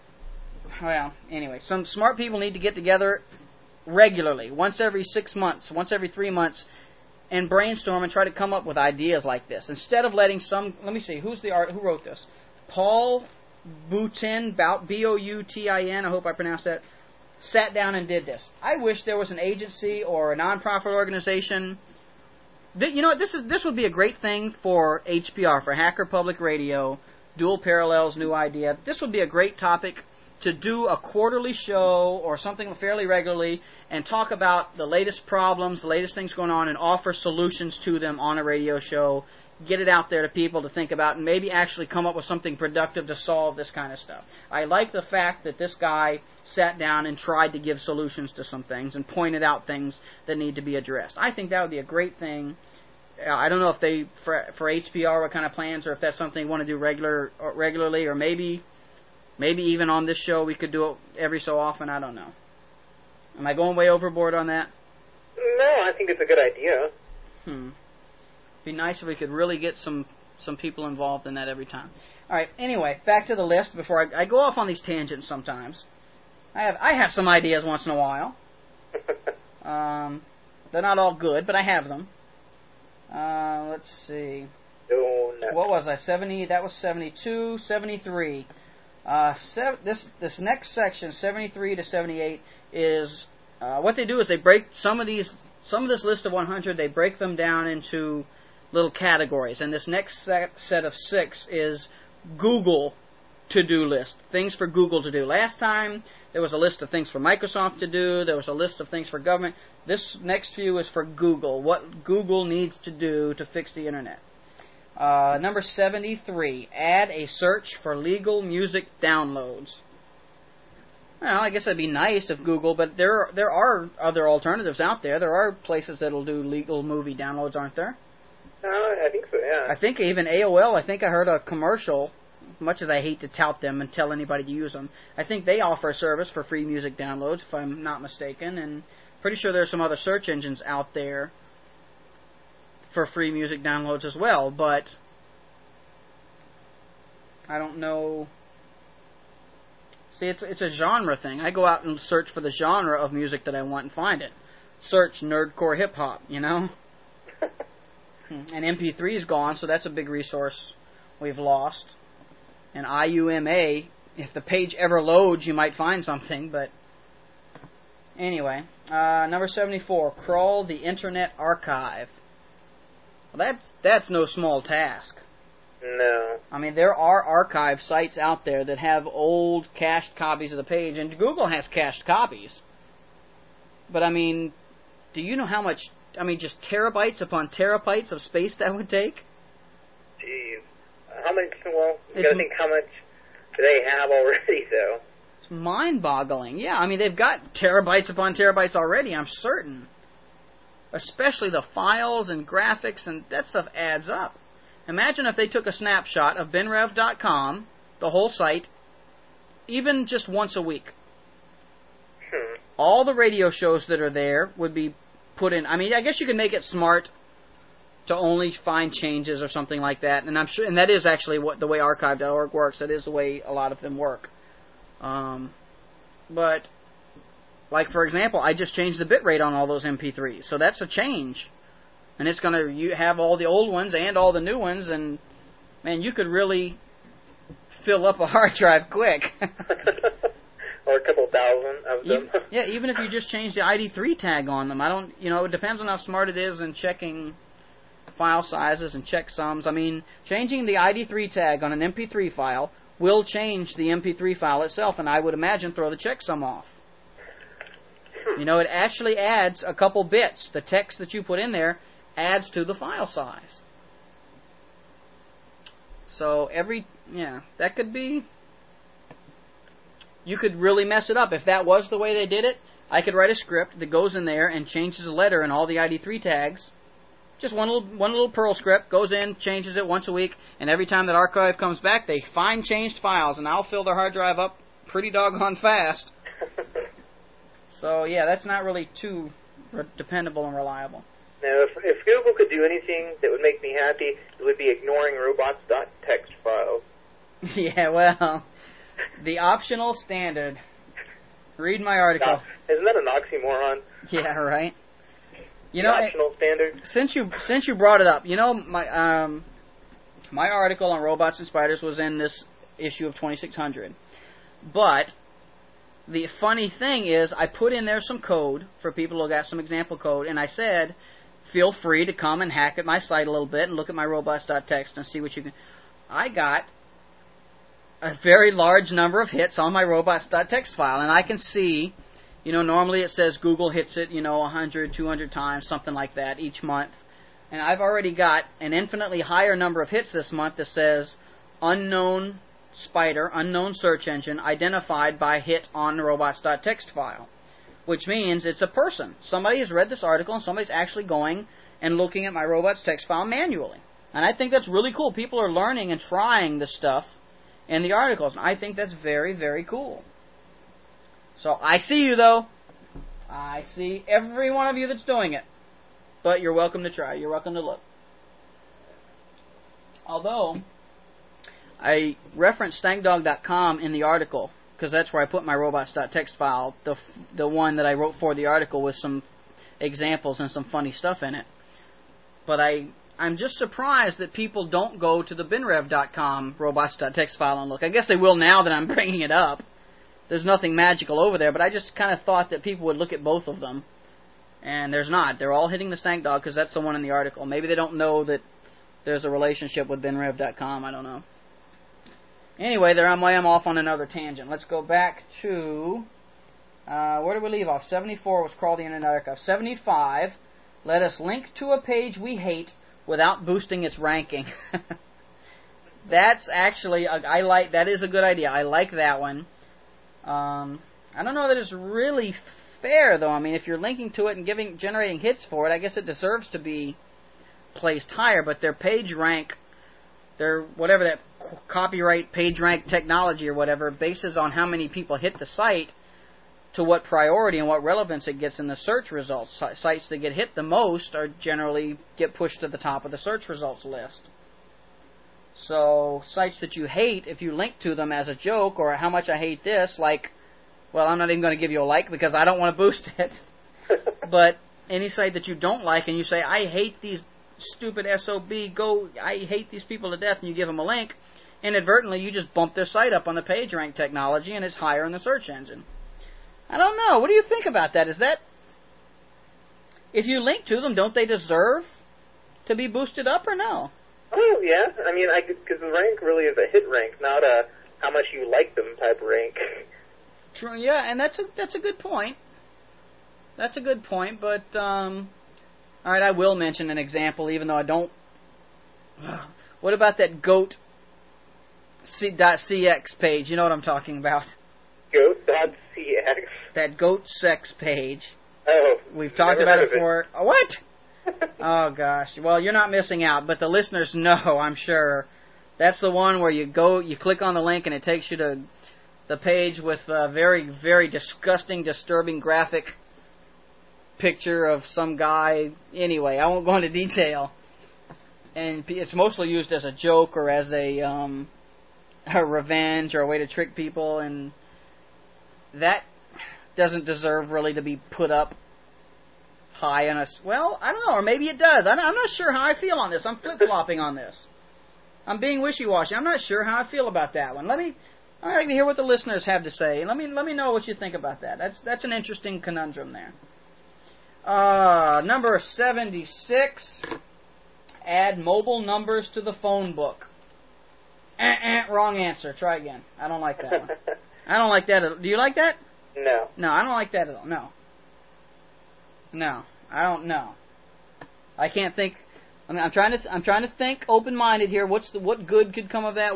smart people need to get together regularly, once every 6 months, once every 3 months, and brainstorm and try to come up with ideas like this. Instead of letting let me see, who wrote this? Paul Boutin, Boutin, I hope I pronounced that, sat down and did this. I wish there was an agency or a nonprofit organization. This would be a great thing for HPR, for Hacker Public Radio, Dual Parallels, New Idea. This would be a great topic to do a quarterly show or something fairly regularly and talk about the latest problems, the latest things going on, and offer solutions to them on a radio show. Get it out there to people to think about and maybe actually come up with something productive to solve this kind of stuff. I like the fact that this guy sat down and tried to give solutions to some things and pointed out things that need to be addressed. I think that would be a great thing. I don't know if they, for HPR, what kind of plans, or if that's something they want to do regularly, or maybe even on this show we could do it every so often. I don't know. Am I going way overboard on that? No, I think it's a good idea. Be nice if we could really get some people involved in that every time. All right. Anyway, back to the list. Before I go off on these tangents, sometimes I have some ideas once in a while. They're not all good, but I have them. Let's see. No. What was I? 70. That was 72. 73. This next section, 73 to 78, is what they do is they break some of this list of 100. They break them down into little categories, and this next set of 6 is Google to-do list, things for Google to do. Last time there was a list of things for Microsoft to do, there was a list of things for government. This next few is for Google, what Google needs to do to fix the internet. Number 73, add a search for legal music downloads. Well, I guess that'd be nice if Google, but there are other alternatives out there. There are places that'll do legal movie downloads, aren't there? I think so, yeah. I think even AOL, I heard a commercial, much as I hate to tout them and tell anybody to use them, I think they offer a service for free music downloads, if I'm not mistaken, and pretty sure there's some other search engines out there for free music downloads as well, but I don't know. See, it's a genre thing. I go out and search for the genre of music that I want and find it. Search nerdcore hip-hop, And MP3 is gone, so that's a big resource we've lost. And IUMA, if the page ever loads, you might find something, but anyway. Number 74, crawl the Internet Archive. Well, that's no small task. No. I mean, there are archive sites out there that have old cached copies of the page, and Google has cached copies. But, I mean, do you know how much, just terabytes upon terabytes of space that would take? Jeez. How much, you gotta think how much do they have already, though? It's mind-boggling. Yeah, they've got terabytes upon terabytes already, I'm certain. Especially the files and graphics, and that stuff adds up. Imagine if they took a snapshot of benrev.com, the whole site, even just once a week. All the radio shows that are there would be put in. I mean, I guess you can make it smart to only find changes or something like that, and I'm sure, and that is actually what the way archive.org works. That is the way a lot of them work. But, like for example, I just changed the bitrate on all those MP3s, so that's a change, and it's going to have all the old ones and all the new ones, and man, you could really fill up a hard drive quick. Or a couple thousand of them. Yeah, even if you just change the ID3 tag on them. It depends on how smart it is in checking file sizes and checksums. I mean, changing the ID3 tag on an MP3 file will change the MP3 file itself, and I would imagine throw the checksum off. It actually adds a couple bits. The text that you put in there adds to the file size. So that could be... You could really mess it up. If that was the way they did it, I could write a script that goes in there and changes a letter and all the ID3 tags. Just one little Perl script, goes in, changes it once a week, and every time that archive comes back, they find changed files, and I'll fill their hard drive up pretty doggone fast. So, yeah, that's not really too dependable and reliable. Now, if Google could do anything that would make me happy, it would be ignoring robots.txt files. Yeah, well, the optional standard. Read my article. Isn't that an oxymoron? Yeah, right. Optional standard. Since you brought it up, my article on robots and spiders was in this issue of 2600. But the funny thing is, I put in there some code for people who got some example code, and I said, feel free to come and hack at my site a little bit and look at my robots.txt and see what you can. I got a very large number of hits on my robots.txt file, and I can see. Normally it says Google hits it, 100, 200 times, something like that each month. And I've already got an infinitely higher number of hits this month that says unknown spider, unknown search engine, identified by hit on the robots.txt file. Which means it's a person. Somebody has read this article and somebody's actually going and looking at my robots.txt file manually. And I think that's really cool. People are learning and trying this stuff in the articles. And I think that's very, very cool. So I see you, though. I see every one of you that's doing it. But you're welcome to try. You're welcome to look. Although, I referenced StankDog.com in the article, because that's where I put my robots.txt file, the one that I wrote for the article with some examples and some funny stuff in it. But I'm just surprised that people don't go to the binrev.com robots.txt file and look. I guess they will now that I'm bringing it up. There's nothing magical over there, but I just kind of thought that people would look at both of them. And there's not. They're all hitting the Stank Dog because that's the one in the article. Maybe they don't know that there's a relationship with binrev.com. I don't know. Anyway, there I'm off on another tangent. Let's go back to... where did we leave off? 74 was Crawl the Internet Archive. 75, let us link to a page we hate without boosting its ranking. That's actually... that is a good idea. I like that one. I don't know that it's really fair, though. I mean, if you're linking to it and generating hits for it, I guess it deserves to be placed higher, but their page rank, their whatever that copyright page rank technology or whatever, bases on how many people hit the site to what priority and what relevance it gets in the search results. Sites that get hit the most are generally get pushed to the top of the search results list. So, sites that you hate, if you link to them as a joke, or how much I hate this, like, well, I'm not even going to give you a like because I don't want to boost it. But any site that you don't like and you say, I hate these stupid SOB, I hate these people to death, and you give them a link, inadvertently you just bump their site up on the PageRank technology and it's higher in the search engine. I don't know. What do you think about that? Is that... If you link to them, don't they deserve to be boosted up or no? Oh, yeah. I mean, because the rank really is a hit rank, not a how much you like them type rank. True, yeah, and that's a good point. That's a good point, but, alright, I will mention an example, even though I don't... What about that goat.cx page? You know what I'm talking about. Goat.cx? That goat sex page. Oh. We've talked about it before. What? Oh, gosh. Well, you're not missing out, but the listeners know, I'm sure. That's the one where you click on the link, and it takes you to the page with very, very disgusting, disturbing graphic picture of some guy. Anyway, I won't go into detail. And it's mostly used as a joke or as a revenge or a way to trick people, and that doesn't deserve really to be put up high on us. Well, I don't know, or maybe it does. I'm not sure how I feel on this. I'm flip-flopping on this. I'm being wishy-washy. I'm not sure how I feel about that one. I'd like to hear what the listeners have to say. Let me know what you think about that. That's an interesting conundrum there. Number 76. Add mobile numbers to the phone book. Wrong answer. Try again. I don't like that one. I don't like that at all. Do you like that? No. No, I don't like that at all. No. No, I don't know. I can't think. I mean, I'm trying to think open-minded here. What good could come of that?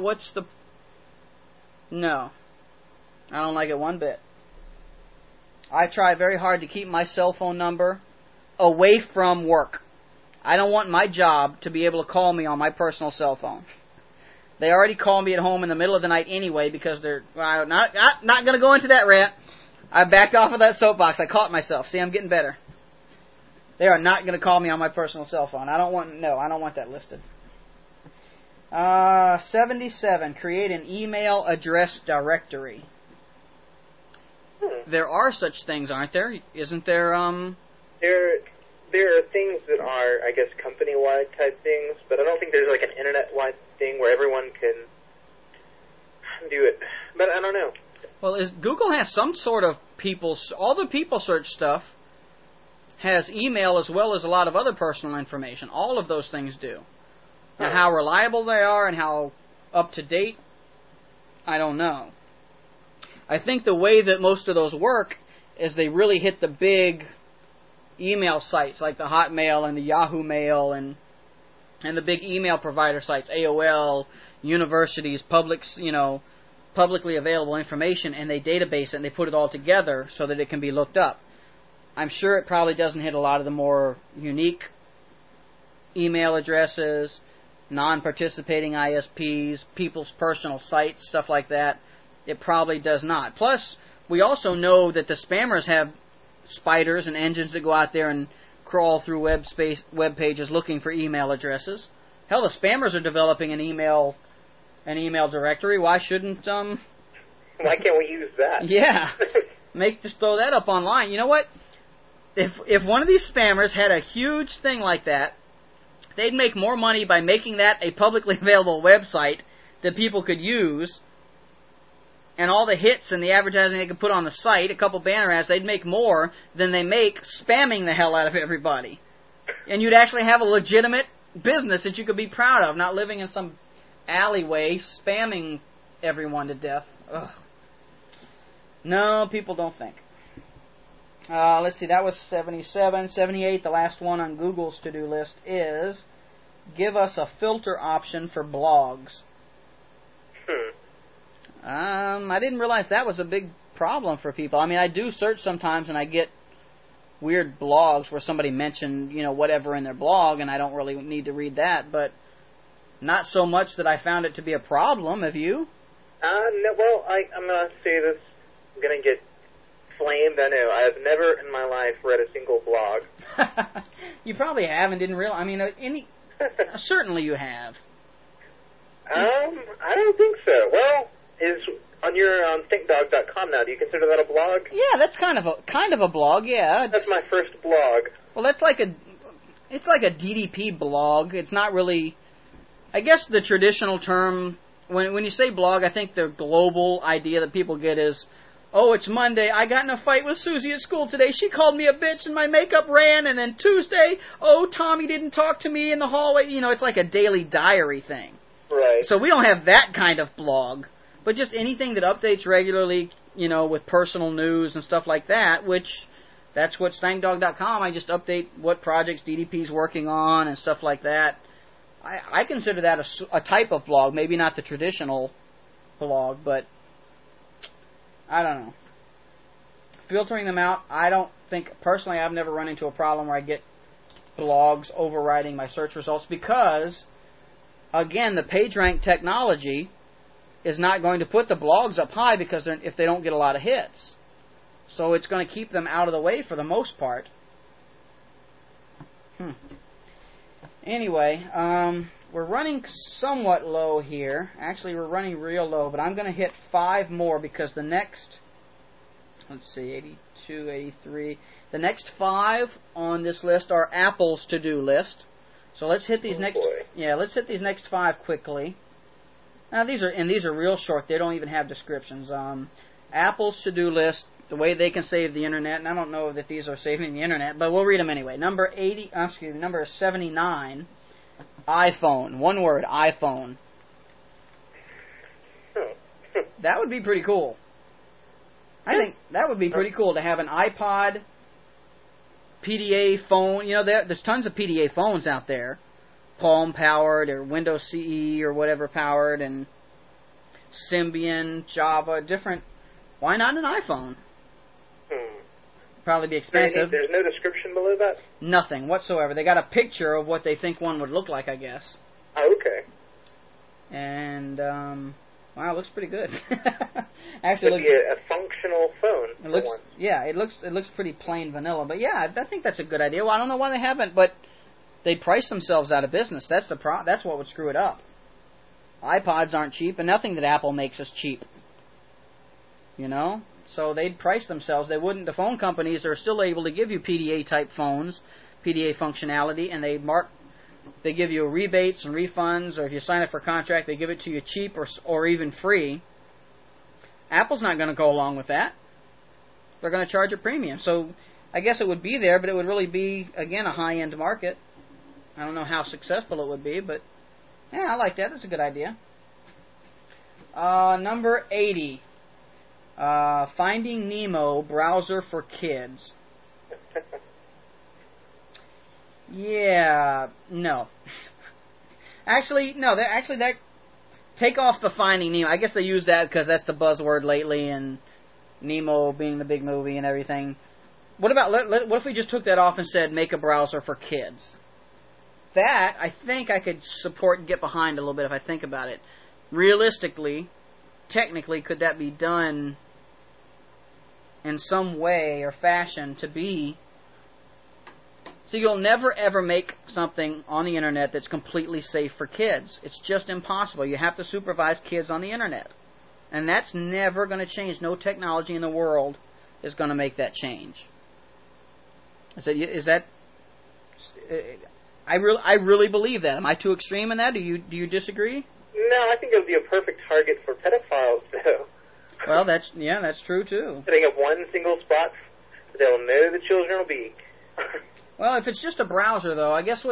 No. I don't like it one bit. I try very hard to keep my cell phone number away from work. I don't want my job to be able to call me on my personal cell phone. They already call me at home in the middle of the night anyway because they're... Well, not going to go into that rant. I backed off of that soapbox. I caught myself. See, I'm getting better. They are not going to call me on my personal cell phone. I don't want that listed. 77. Create an email address directory. There are such things, aren't there? Isn't there? There are things that are, I guess, company-wide type things, but I don't think there's like an internet-wide thing where everyone can do it. But I don't know. Well, Google has some sort of all the people search stuff has email as well as a lot of other personal information. All of those things do. Now, how reliable they are and how up to date, I don't know. I think the way that most of those work is they really hit the big email sites like the Hotmail and the Yahoo Mail and the big email provider sites, AOL, universities, publicly available information, and they database it and they put it all together so that it can be looked up. I'm sure it probably doesn't hit a lot of the more unique email addresses, non-participating ISPs, people's personal sites, stuff like that. It probably does not. Plus, we also know that the spammers have spiders and engines that go out there and crawl through web pages looking for email addresses. Hell, the spammers are developing an email directory. Why shouldn't Why can't we use that? Yeah, just throw that up online. You know what? If one of these spammers had a huge thing like that, they'd make more money by making that a publicly available website that people could use. And all the hits and the advertising they could put on the site, a couple banner ads, they'd make more than they make spamming the hell out of everybody. And you'd actually have a legitimate business that you could be proud of, not living in some alleyway spamming everyone to death. Ugh. No, people don't think. Let's see, that was 77. 78, the last one on Google's to-do list is give us a filter option for blogs. I didn't realize that was a big problem for people. I mean, I do search sometimes and I get weird blogs where somebody mentioned, whatever in their blog, and I don't really need to read that, but not so much that I found it to be a problem. Have you? No, well, I'm going to say this. I'm going to get flamed. I know. I have never in my life read a single blog. You probably have and didn't realize. I mean, certainly you have. I don't think so. Well, you're on ThinkDog.com now. Do you consider that a blog? Yeah, that's kind of a blog. Yeah, that's my first blog. Well, it's like a DDP blog. It's not really. I guess the traditional term when you say blog, I think the global idea that people get is, oh, it's Monday. I got in a fight with Susie at school today. She called me a bitch and my makeup ran. And then Tuesday, oh, Tommy didn't talk to me in the hallway. It's like a daily diary thing. Right. So we don't have that kind of blog. But just anything that updates regularly, with personal news and stuff like that, which that's what StankDog.com, I just update what projects DDP's working on and stuff like that. I consider that a type of blog, maybe not the traditional blog, but I don't know. Filtering them out, I don't think, personally, I've never run into a problem where I get blogs overriding my search results because, again, the PageRank technology is not going to put the blogs up high because if they don't get a lot of hits. So it's going to keep them out of the way for the most part. Anyway, we're running somewhat low here. Actually, we're running real low, but I'm going to hit 5 more because the next, let's see, 82, 83. The next 5 on this list are Apple's to-do list. So let's hit these let's hit these next 5 quickly. Now these are real short. They don't even have descriptions. Apple's to-do list, the way they can save the internet, and I don't know that these are saving the internet, but we'll read them anyway. Number 79, iPhone. One word, iPhone. That would be pretty cool. I think that would be pretty cool to have an iPod PDA phone. You know, there's tons of PDA phones out there. Palm powered or Windows CE or whatever powered, and Symbian, Java, different. Why not an iPhone? Probably be expensive. There's no description below that? Nothing whatsoever. They got a picture of what they think one would look like, I guess. Oh, okay. And, wow, it looks pretty good. Actually, it looks a functional phone. It looks, yeah, it looks pretty plain vanilla. But yeah, I think that's a good idea. Well, I don't know why they haven't, but they price themselves out of business. That's that's what would screw it up. iPods aren't cheap, and nothing that Apple makes is cheap. You know? So they'd price themselves. They wouldn't. The phone companies are still able to give you PDA type phones, PDA functionality, and they give you rebates and refunds, or if you sign up for a contract, they give it to you cheap or even free. Apple's not going to go along with that. They're going to charge a premium. So I guess it would be there, but it would really be, again, a high-end market. I don't know how successful it would be, but yeah, I like that. That's a good idea. Number 80. Finding Nemo browser for kids. Yeah, no. Actually, take off the Finding Nemo. I guess they use that because that's the buzzword lately, and Nemo being the big movie and everything. What about, what if we just took that off and said, make a browser for kids? That, I think I could support and get behind a little bit if I think about it. Realistically, technically, could that be done in some way or fashion to be... So you'll never ever make something on the internet that's completely safe for kids. It's just impossible. You have to supervise kids on the internet. And that's never going to change. No technology in the world is going to make that change. Is that I really believe that. Am I too extreme in that? Do you disagree? No, I think it would be a perfect target for pedophiles, though. Well, that's true too. Setting up one single spot, they'll know the children will be. Well, if it's just a browser, though, I guess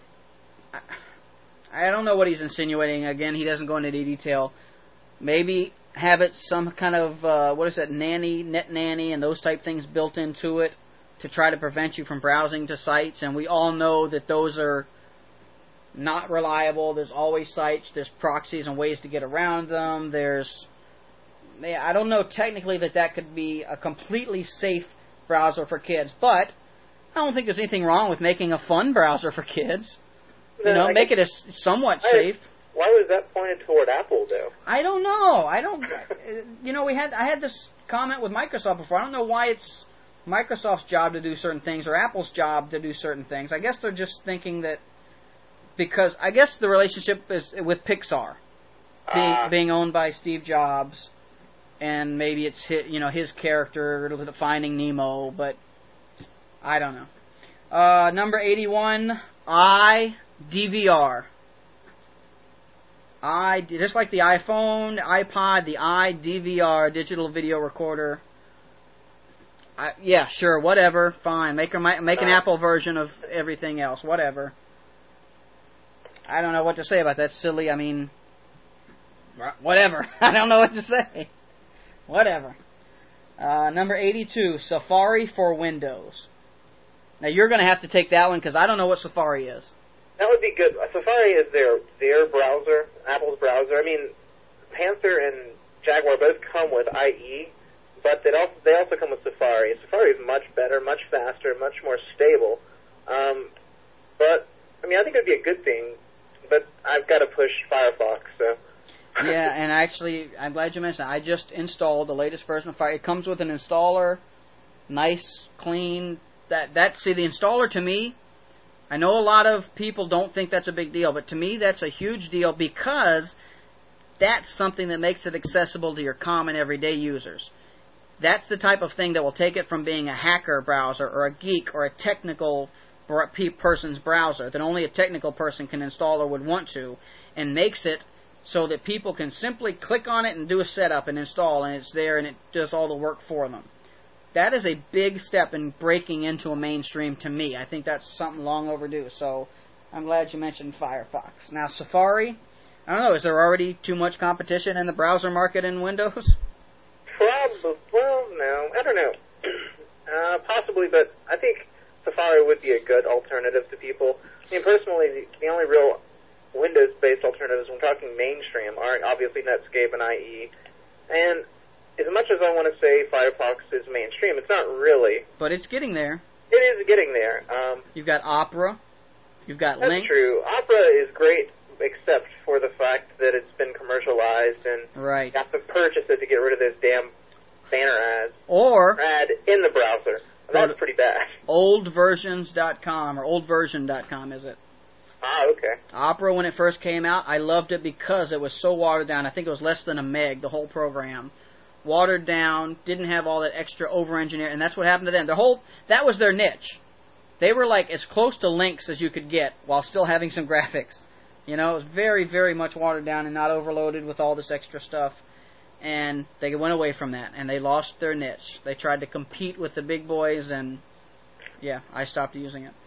I don't know what he's insinuating. Again, he doesn't go into any detail. Maybe have it some kind of net nanny, and those type things built into it to try to prevent you from browsing to sites. And we all know that those are not reliable. There's always sites. There's proxies and ways to get around them. I don't know technically that could be a completely safe browser for kids, but I don't think there's anything wrong with making a fun browser for kids. No, make it somewhat safe. Why was that pointed toward Apple, though? I don't know. I had this comment with Microsoft before. I don't know why it's Microsoft's job to do certain things or Apple's job to do certain things. I guess they're just thinking that because I guess the relationship is with Pixar being owned by Steve Jobs, and maybe it's his character Finding Nemo, but I don't know. Number 81, iDVR. Just like the iPhone, iPod, the iDVR, digital video recorder. Yeah, sure, whatever, fine. Make an Apple version of everything else, whatever. I don't know what to say about that. Silly, I mean, whatever. I don't know what to say. Whatever. Number 82, Safari for Windows. Now, you're going to have to take that one because I don't know what Safari is. That would be good. Safari is their browser, Apple's browser. I mean, Panther and Jaguar both come with IE, but they also come with Safari. Safari is much better, much faster, much more stable. But, I mean, I think it would be a good thing, but I've got to push Firefox, so... Yeah, and actually, I'm glad you mentioned that. I just installed the latest version of Firefox. It comes with an installer, nice, clean... The installer to me I know a lot of people don't think that's a big deal, but to me that's a huge deal because that's something that makes it accessible to your common everyday users. That's the type of thing that will take it from being a hacker browser or a geek or a technical person's browser that only a technical person can install or would want to, and makes it so that people can simply click on it and do a setup and install, and it's there and it does all the work for them. That is a big step in breaking into a mainstream to me. I think that's something long overdue, so I'm glad you mentioned Firefox. Now, Safari, I don't know, is there already too much competition in the browser market in Windows? Probably, well, no, I don't know. Possibly, but I think Safari would be a good alternative to people. I mean, personally, the only real Windows-based alternatives when talking mainstream are obviously Netscape and IE. And as much as I want to say Firefox is mainstream, it's not really. But it's getting there. It is getting there. You've got Opera. You've got That's Lynx. True. Opera is great, except for the fact that it's been commercialized and right. you have to purchase it to get rid of those damn banner ads. Or ad in the browser. That's pretty bad. Oldversions.com or oldversion.com, is it? Ah, okay. Opera, when it first came out, I loved it because it was so watered down. I think it was less than a meg, the whole program. Watered down, didn't have all that extra over-engineer, and that's what happened to them. That was their niche. They were like as close to Lynx as you could get while still having some graphics. You know, it was very, very much watered down and not overloaded with all this extra stuff. And they went away from that, and they lost their niche. They tried to compete with the big boys, and yeah, I stopped using it.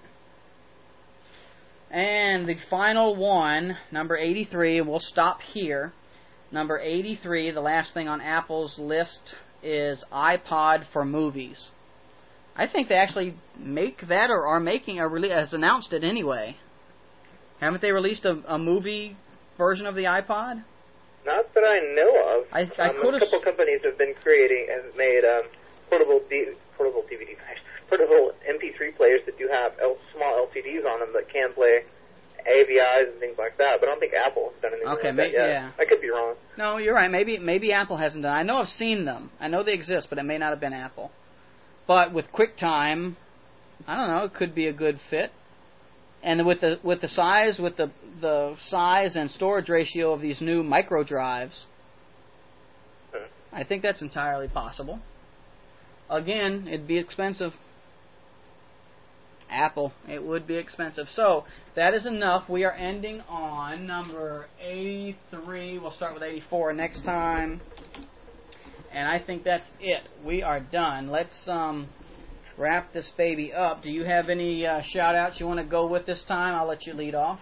And the final one, number 83, we'll stop here. Number 83, the last thing on Apple's list, is iPod for movies. I think they actually make that or are making has announced it anyway. Haven't they released a movie version of the iPod? Not that I know of. I could a couple companies have made portable DVD players, portable MP3 players that do have small LCDs on them that can play AVIs and things like that. But I don't think Apple has done anything like that yet. Yeah. I could be wrong. No, you're right. Maybe Apple hasn't done it. I know I've seen them. I know they exist, but it may not have been Apple. But with QuickTime, I don't know. It could be a good fit. And with the size and storage ratio of these new micro drives, I think that's entirely possible. Again, it'd be expensive. Apple, it would be expensive. So that is enough. We are ending on number 83. We'll start with 84 next time. And I think that's it. We are done. Let's wrap this baby up. Do you have any shout-outs you want to go with this time? I'll let you lead off.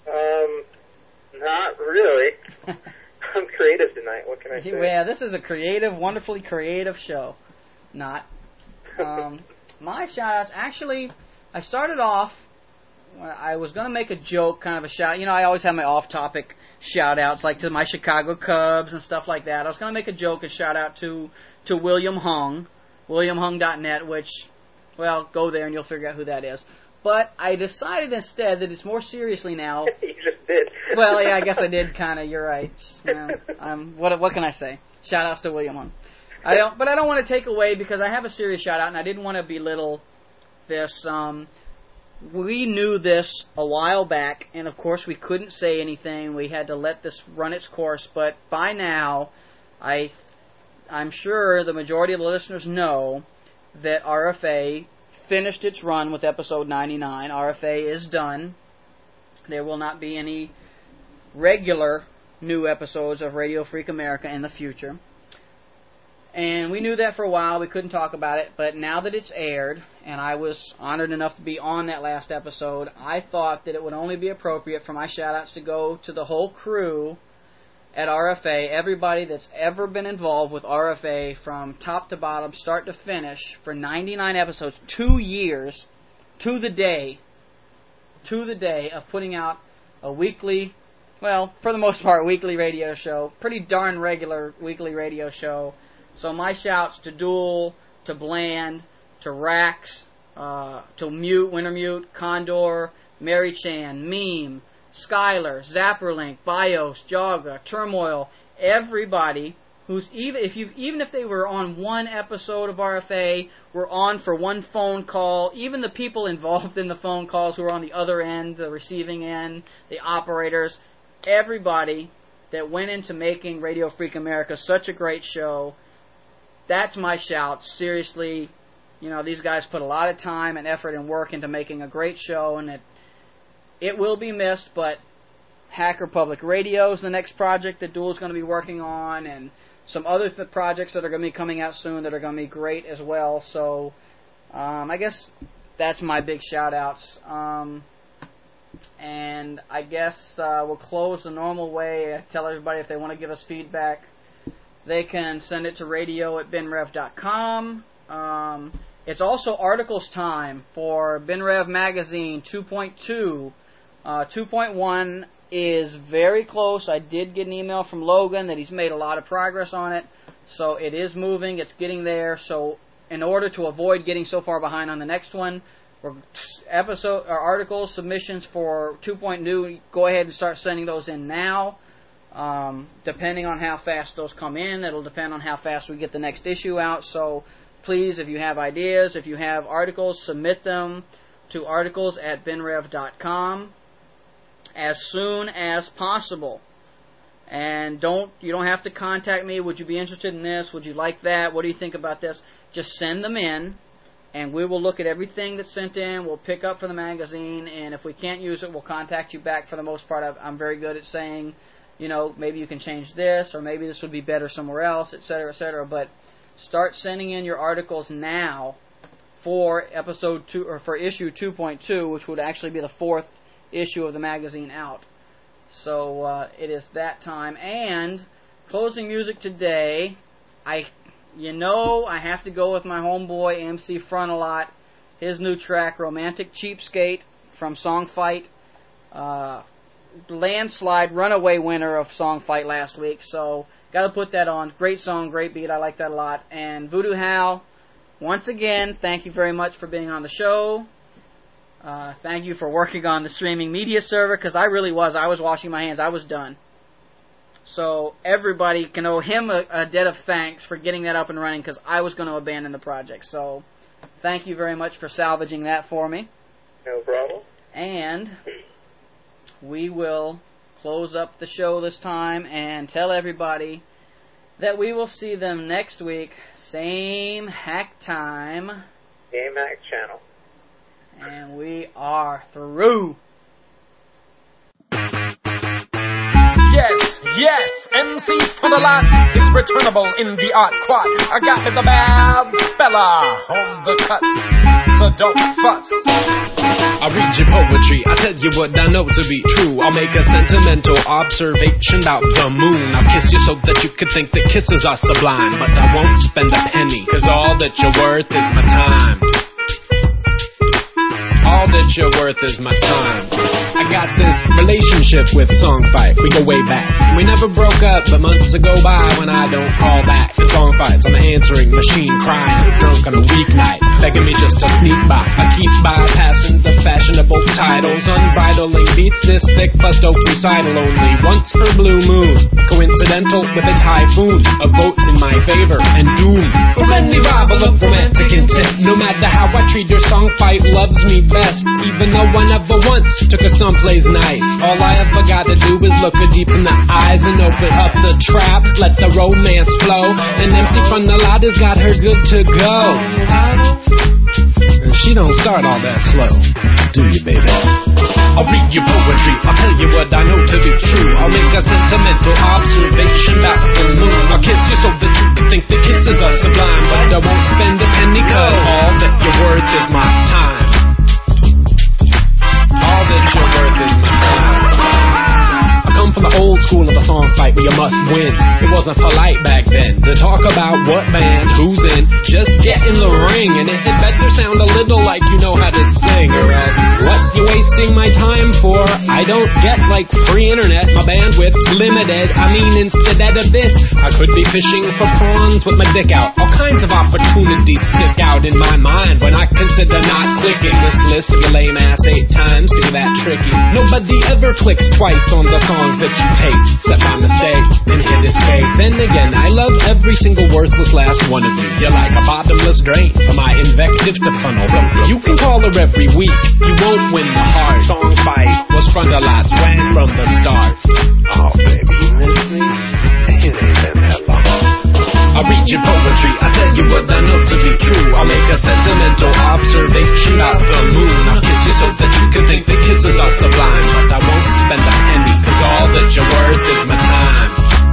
Not really. I'm creative tonight. What can I say? Yeah, this is a creative, wonderfully creative show. Not. My shout-outs, actually, I started off, I was going to make a joke, kind of a shout. You know, I always have my off-topic shout-outs, like to my Chicago Cubs and stuff like that. I was going to make a joke, a shout-out to William Hung, WilliamHung.net, which, well, go there and you'll figure out who that is. But I decided instead that it's more seriously now. You just did. Well, yeah, I guess I did kind of. You're right. What can I say? Shout-outs to William Hung. But I don't want to take away, because I have a serious shout-out, and I didn't want to belittle this. We knew this a while back, and of course we couldn't say anything. We had to let this run its course. But by now, I'm sure the majority of the listeners know that RFA finished its run with episode 99. RFA is done. There will not be any regular new episodes of Radio Freak America in the future. And we knew that for a while. We couldn't talk about it. But now that it's aired, and I was honored enough to be on that last episode, I thought that it would only be appropriate for my shout-outs to go to the whole crew at RFA, everybody that's ever been involved with RFA from top to bottom, start to finish, for 99 episodes, 2 years, to the day of putting out a weekly, well, for the most part, weekly radio show, pretty darn regular weekly radio show. So my shouts to Duel, to Bland, to Rax, to Mute, Wintermute, Condor, Mary Chan, Meme, Skylar, Zapperlink, Bios, Jaga, Turmoil, everybody who's even if they were on one episode of RFA, were on for one phone call, even the people involved in the phone calls who are on the other end, the receiving end, the operators, everybody that went into making Radio Freak America such a great show, that's my shout. Seriously, these guys put a lot of time and effort and work into making a great show, and it will be missed, but Hacker Public Radio is the next project that Duel's going to be working on, and some other projects that are going to be coming out soon that are going to be great as well. So I guess that's my big shout-outs. And I guess we'll close the normal way. Tell everybody if they want to give us feedback, they can send it to radio@binrev.com. It's also articles time for BinRev Magazine 2.2. 2.1 is very close. I did get an email from Logan that he's made a lot of progress on it. So it is moving. It's getting there. So in order to avoid getting so far behind on the next one, articles, submissions for 2.2, go ahead and start sending those in now. Depending on how fast those come in, it'll depend on how fast we get the next issue out. So please, if you have ideas, if you have articles, submit them to articles@binrev.com as soon as possible. And you don't have to contact me. Would you be interested in this? Would you like that? What do you think about this? Just send them in, and we will look at everything that's sent in. We'll pick up for the magazine, and if we can't use it, we'll contact you back. For the most part, I'm very good at saying, maybe you can change this, or maybe this would be better somewhere else, etc., etc. But start sending in your articles now for episode 2 or for issue 2.2, which would actually be the 4th issue of the magazine out. So it is that time. And closing music today, I have to go with my homeboy MC Frontalot, his new track Romantic Cheapskate from Songfight, landslide runaway winner of Songfight last week. So got to put that on. Great song, great beat. I like that a lot. And Voodoo Hal, once again, thank you very much for being on the show. Thank you for working on the streaming media server, because I was washing my hands. I was done. So everybody can owe him a debt of thanks for getting that up and running, because I was going to abandon the project. So thank you very much for salvaging that for me. No problem. And we will close up the show this time and tell everybody that we will see them next week, same hack time. Game Hack channel. And we are through. Yes, MC Frontalot is returnable in the art quad. I got me the bad fella on the cut, so don't fuss. I read your poetry, I tell you what I know to be true. I'll make a sentimental observation about the moon. I'll kiss you so that you can think that kisses are sublime. But I won't spend a penny, cause all that you're worth is my time. All that you're worth is my time. I got this relationship with Songfight. We go way back. We never broke up, but months go by when I don't call back. In Songfights, I'm an answering machine, crying, drunk on a weeknight, begging me just to sneak by. I keep bypassing the fashionable titles, unbridling beats this thick, plus dope recital only once per blue moon. Coincidental with a typhoon of votes in my favor and doom. For any rival of romantic intent, no matter how I treat your Songfight loves me best, even though I never once took her someplace nice. All I ever got to do is look her deep in the eyes and open up the trap, let the romance flow, and MC Frontalot has got her good to go. And she don't start all that slow, do you, baby? I'll read your poetry, I'll tell you what I know to be true. I'll make a sentimental observation about the moon. I'll kiss you so that you can think the kisses are sublime, but I won't spend a penny, cause all that you're worth is my time. All that you're worth is my time. I come from the old school of the Songfight where you must win. It wasn't polite back then to talk about what band, who's in. Just get in the ring, and it had better sound a little like you know how to sing, or else what you wasting my time for, I I don't get like free internet, my bandwidth's limited. I mean, instead of this, I could be fishing for prawns with my dick out. All kinds of opportunities stick out in my mind when I consider not clicking this list of your lame ass 8 times, cause you're that tricky. Nobody ever clicks twice on the songs that you take, except by mistake, and hit escape. Then again, I love every single worthless last one of you. You're like a bottomless drain for my invective to funnel through. You can call her every week, you won't win the heart. Song fight was Frontalot's when from the start. Oh, baby, you miss me? It ain't been that long. I'll read your poetry, I'll tell you what I know to be true. I'll make a sentimental observation about the moon. I'll kiss you so that you can think the kisses are sublime. But I won't spend a penny, cause all that you're worth is my time.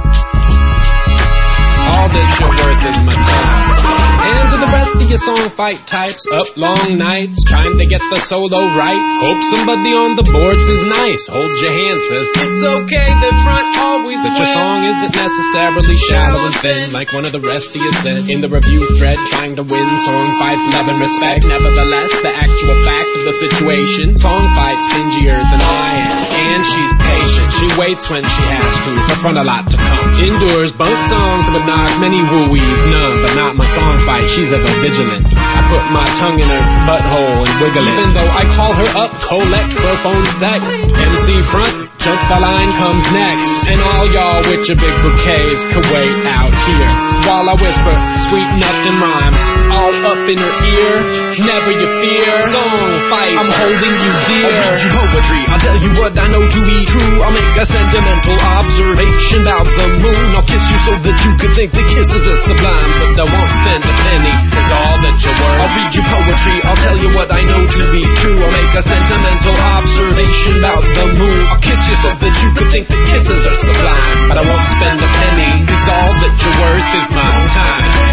All that you're worth is my time. And to the rest of your song fight types, up long nights, trying to get the solo right. Hope somebody on the boards is nice, holds your hand, says it's okay, the front always that your song isn't necessarily shallow and thin, like one of the rest of you said in the review thread, trying to win song fights, love and respect. Nevertheless, the actual fact of the situation, song fights stingier than I am, and she's patient. She waits when she has to for Frontalot to come. Endures bunk songs that would knock many wooies numb, but not my song fight. She's ever vigilant. I put my tongue in her butthole and wiggle it. Even though I call her up, collect for phone sex. MC Front, jump the line comes next. And all y'all with your big bouquets can wait out here while I whisper sweet nothing rhymes all up in her ear. Never you fear. Song fight, I'm holding you dear. I'll read you poetry, I'll tell you what I know to be true. I'll make a sentimental observation about the moon. I'll kiss you so that you can think the kisses are sublime, but I won't spend a penny, is all that you're worth. I'll read you poetry, I'll tell you what I know to be true. I'll make a sentimental observation about the moon. I'll kiss you so that you can think the kisses are sublime, but I won't spend a penny, cause all that you're worth is my time.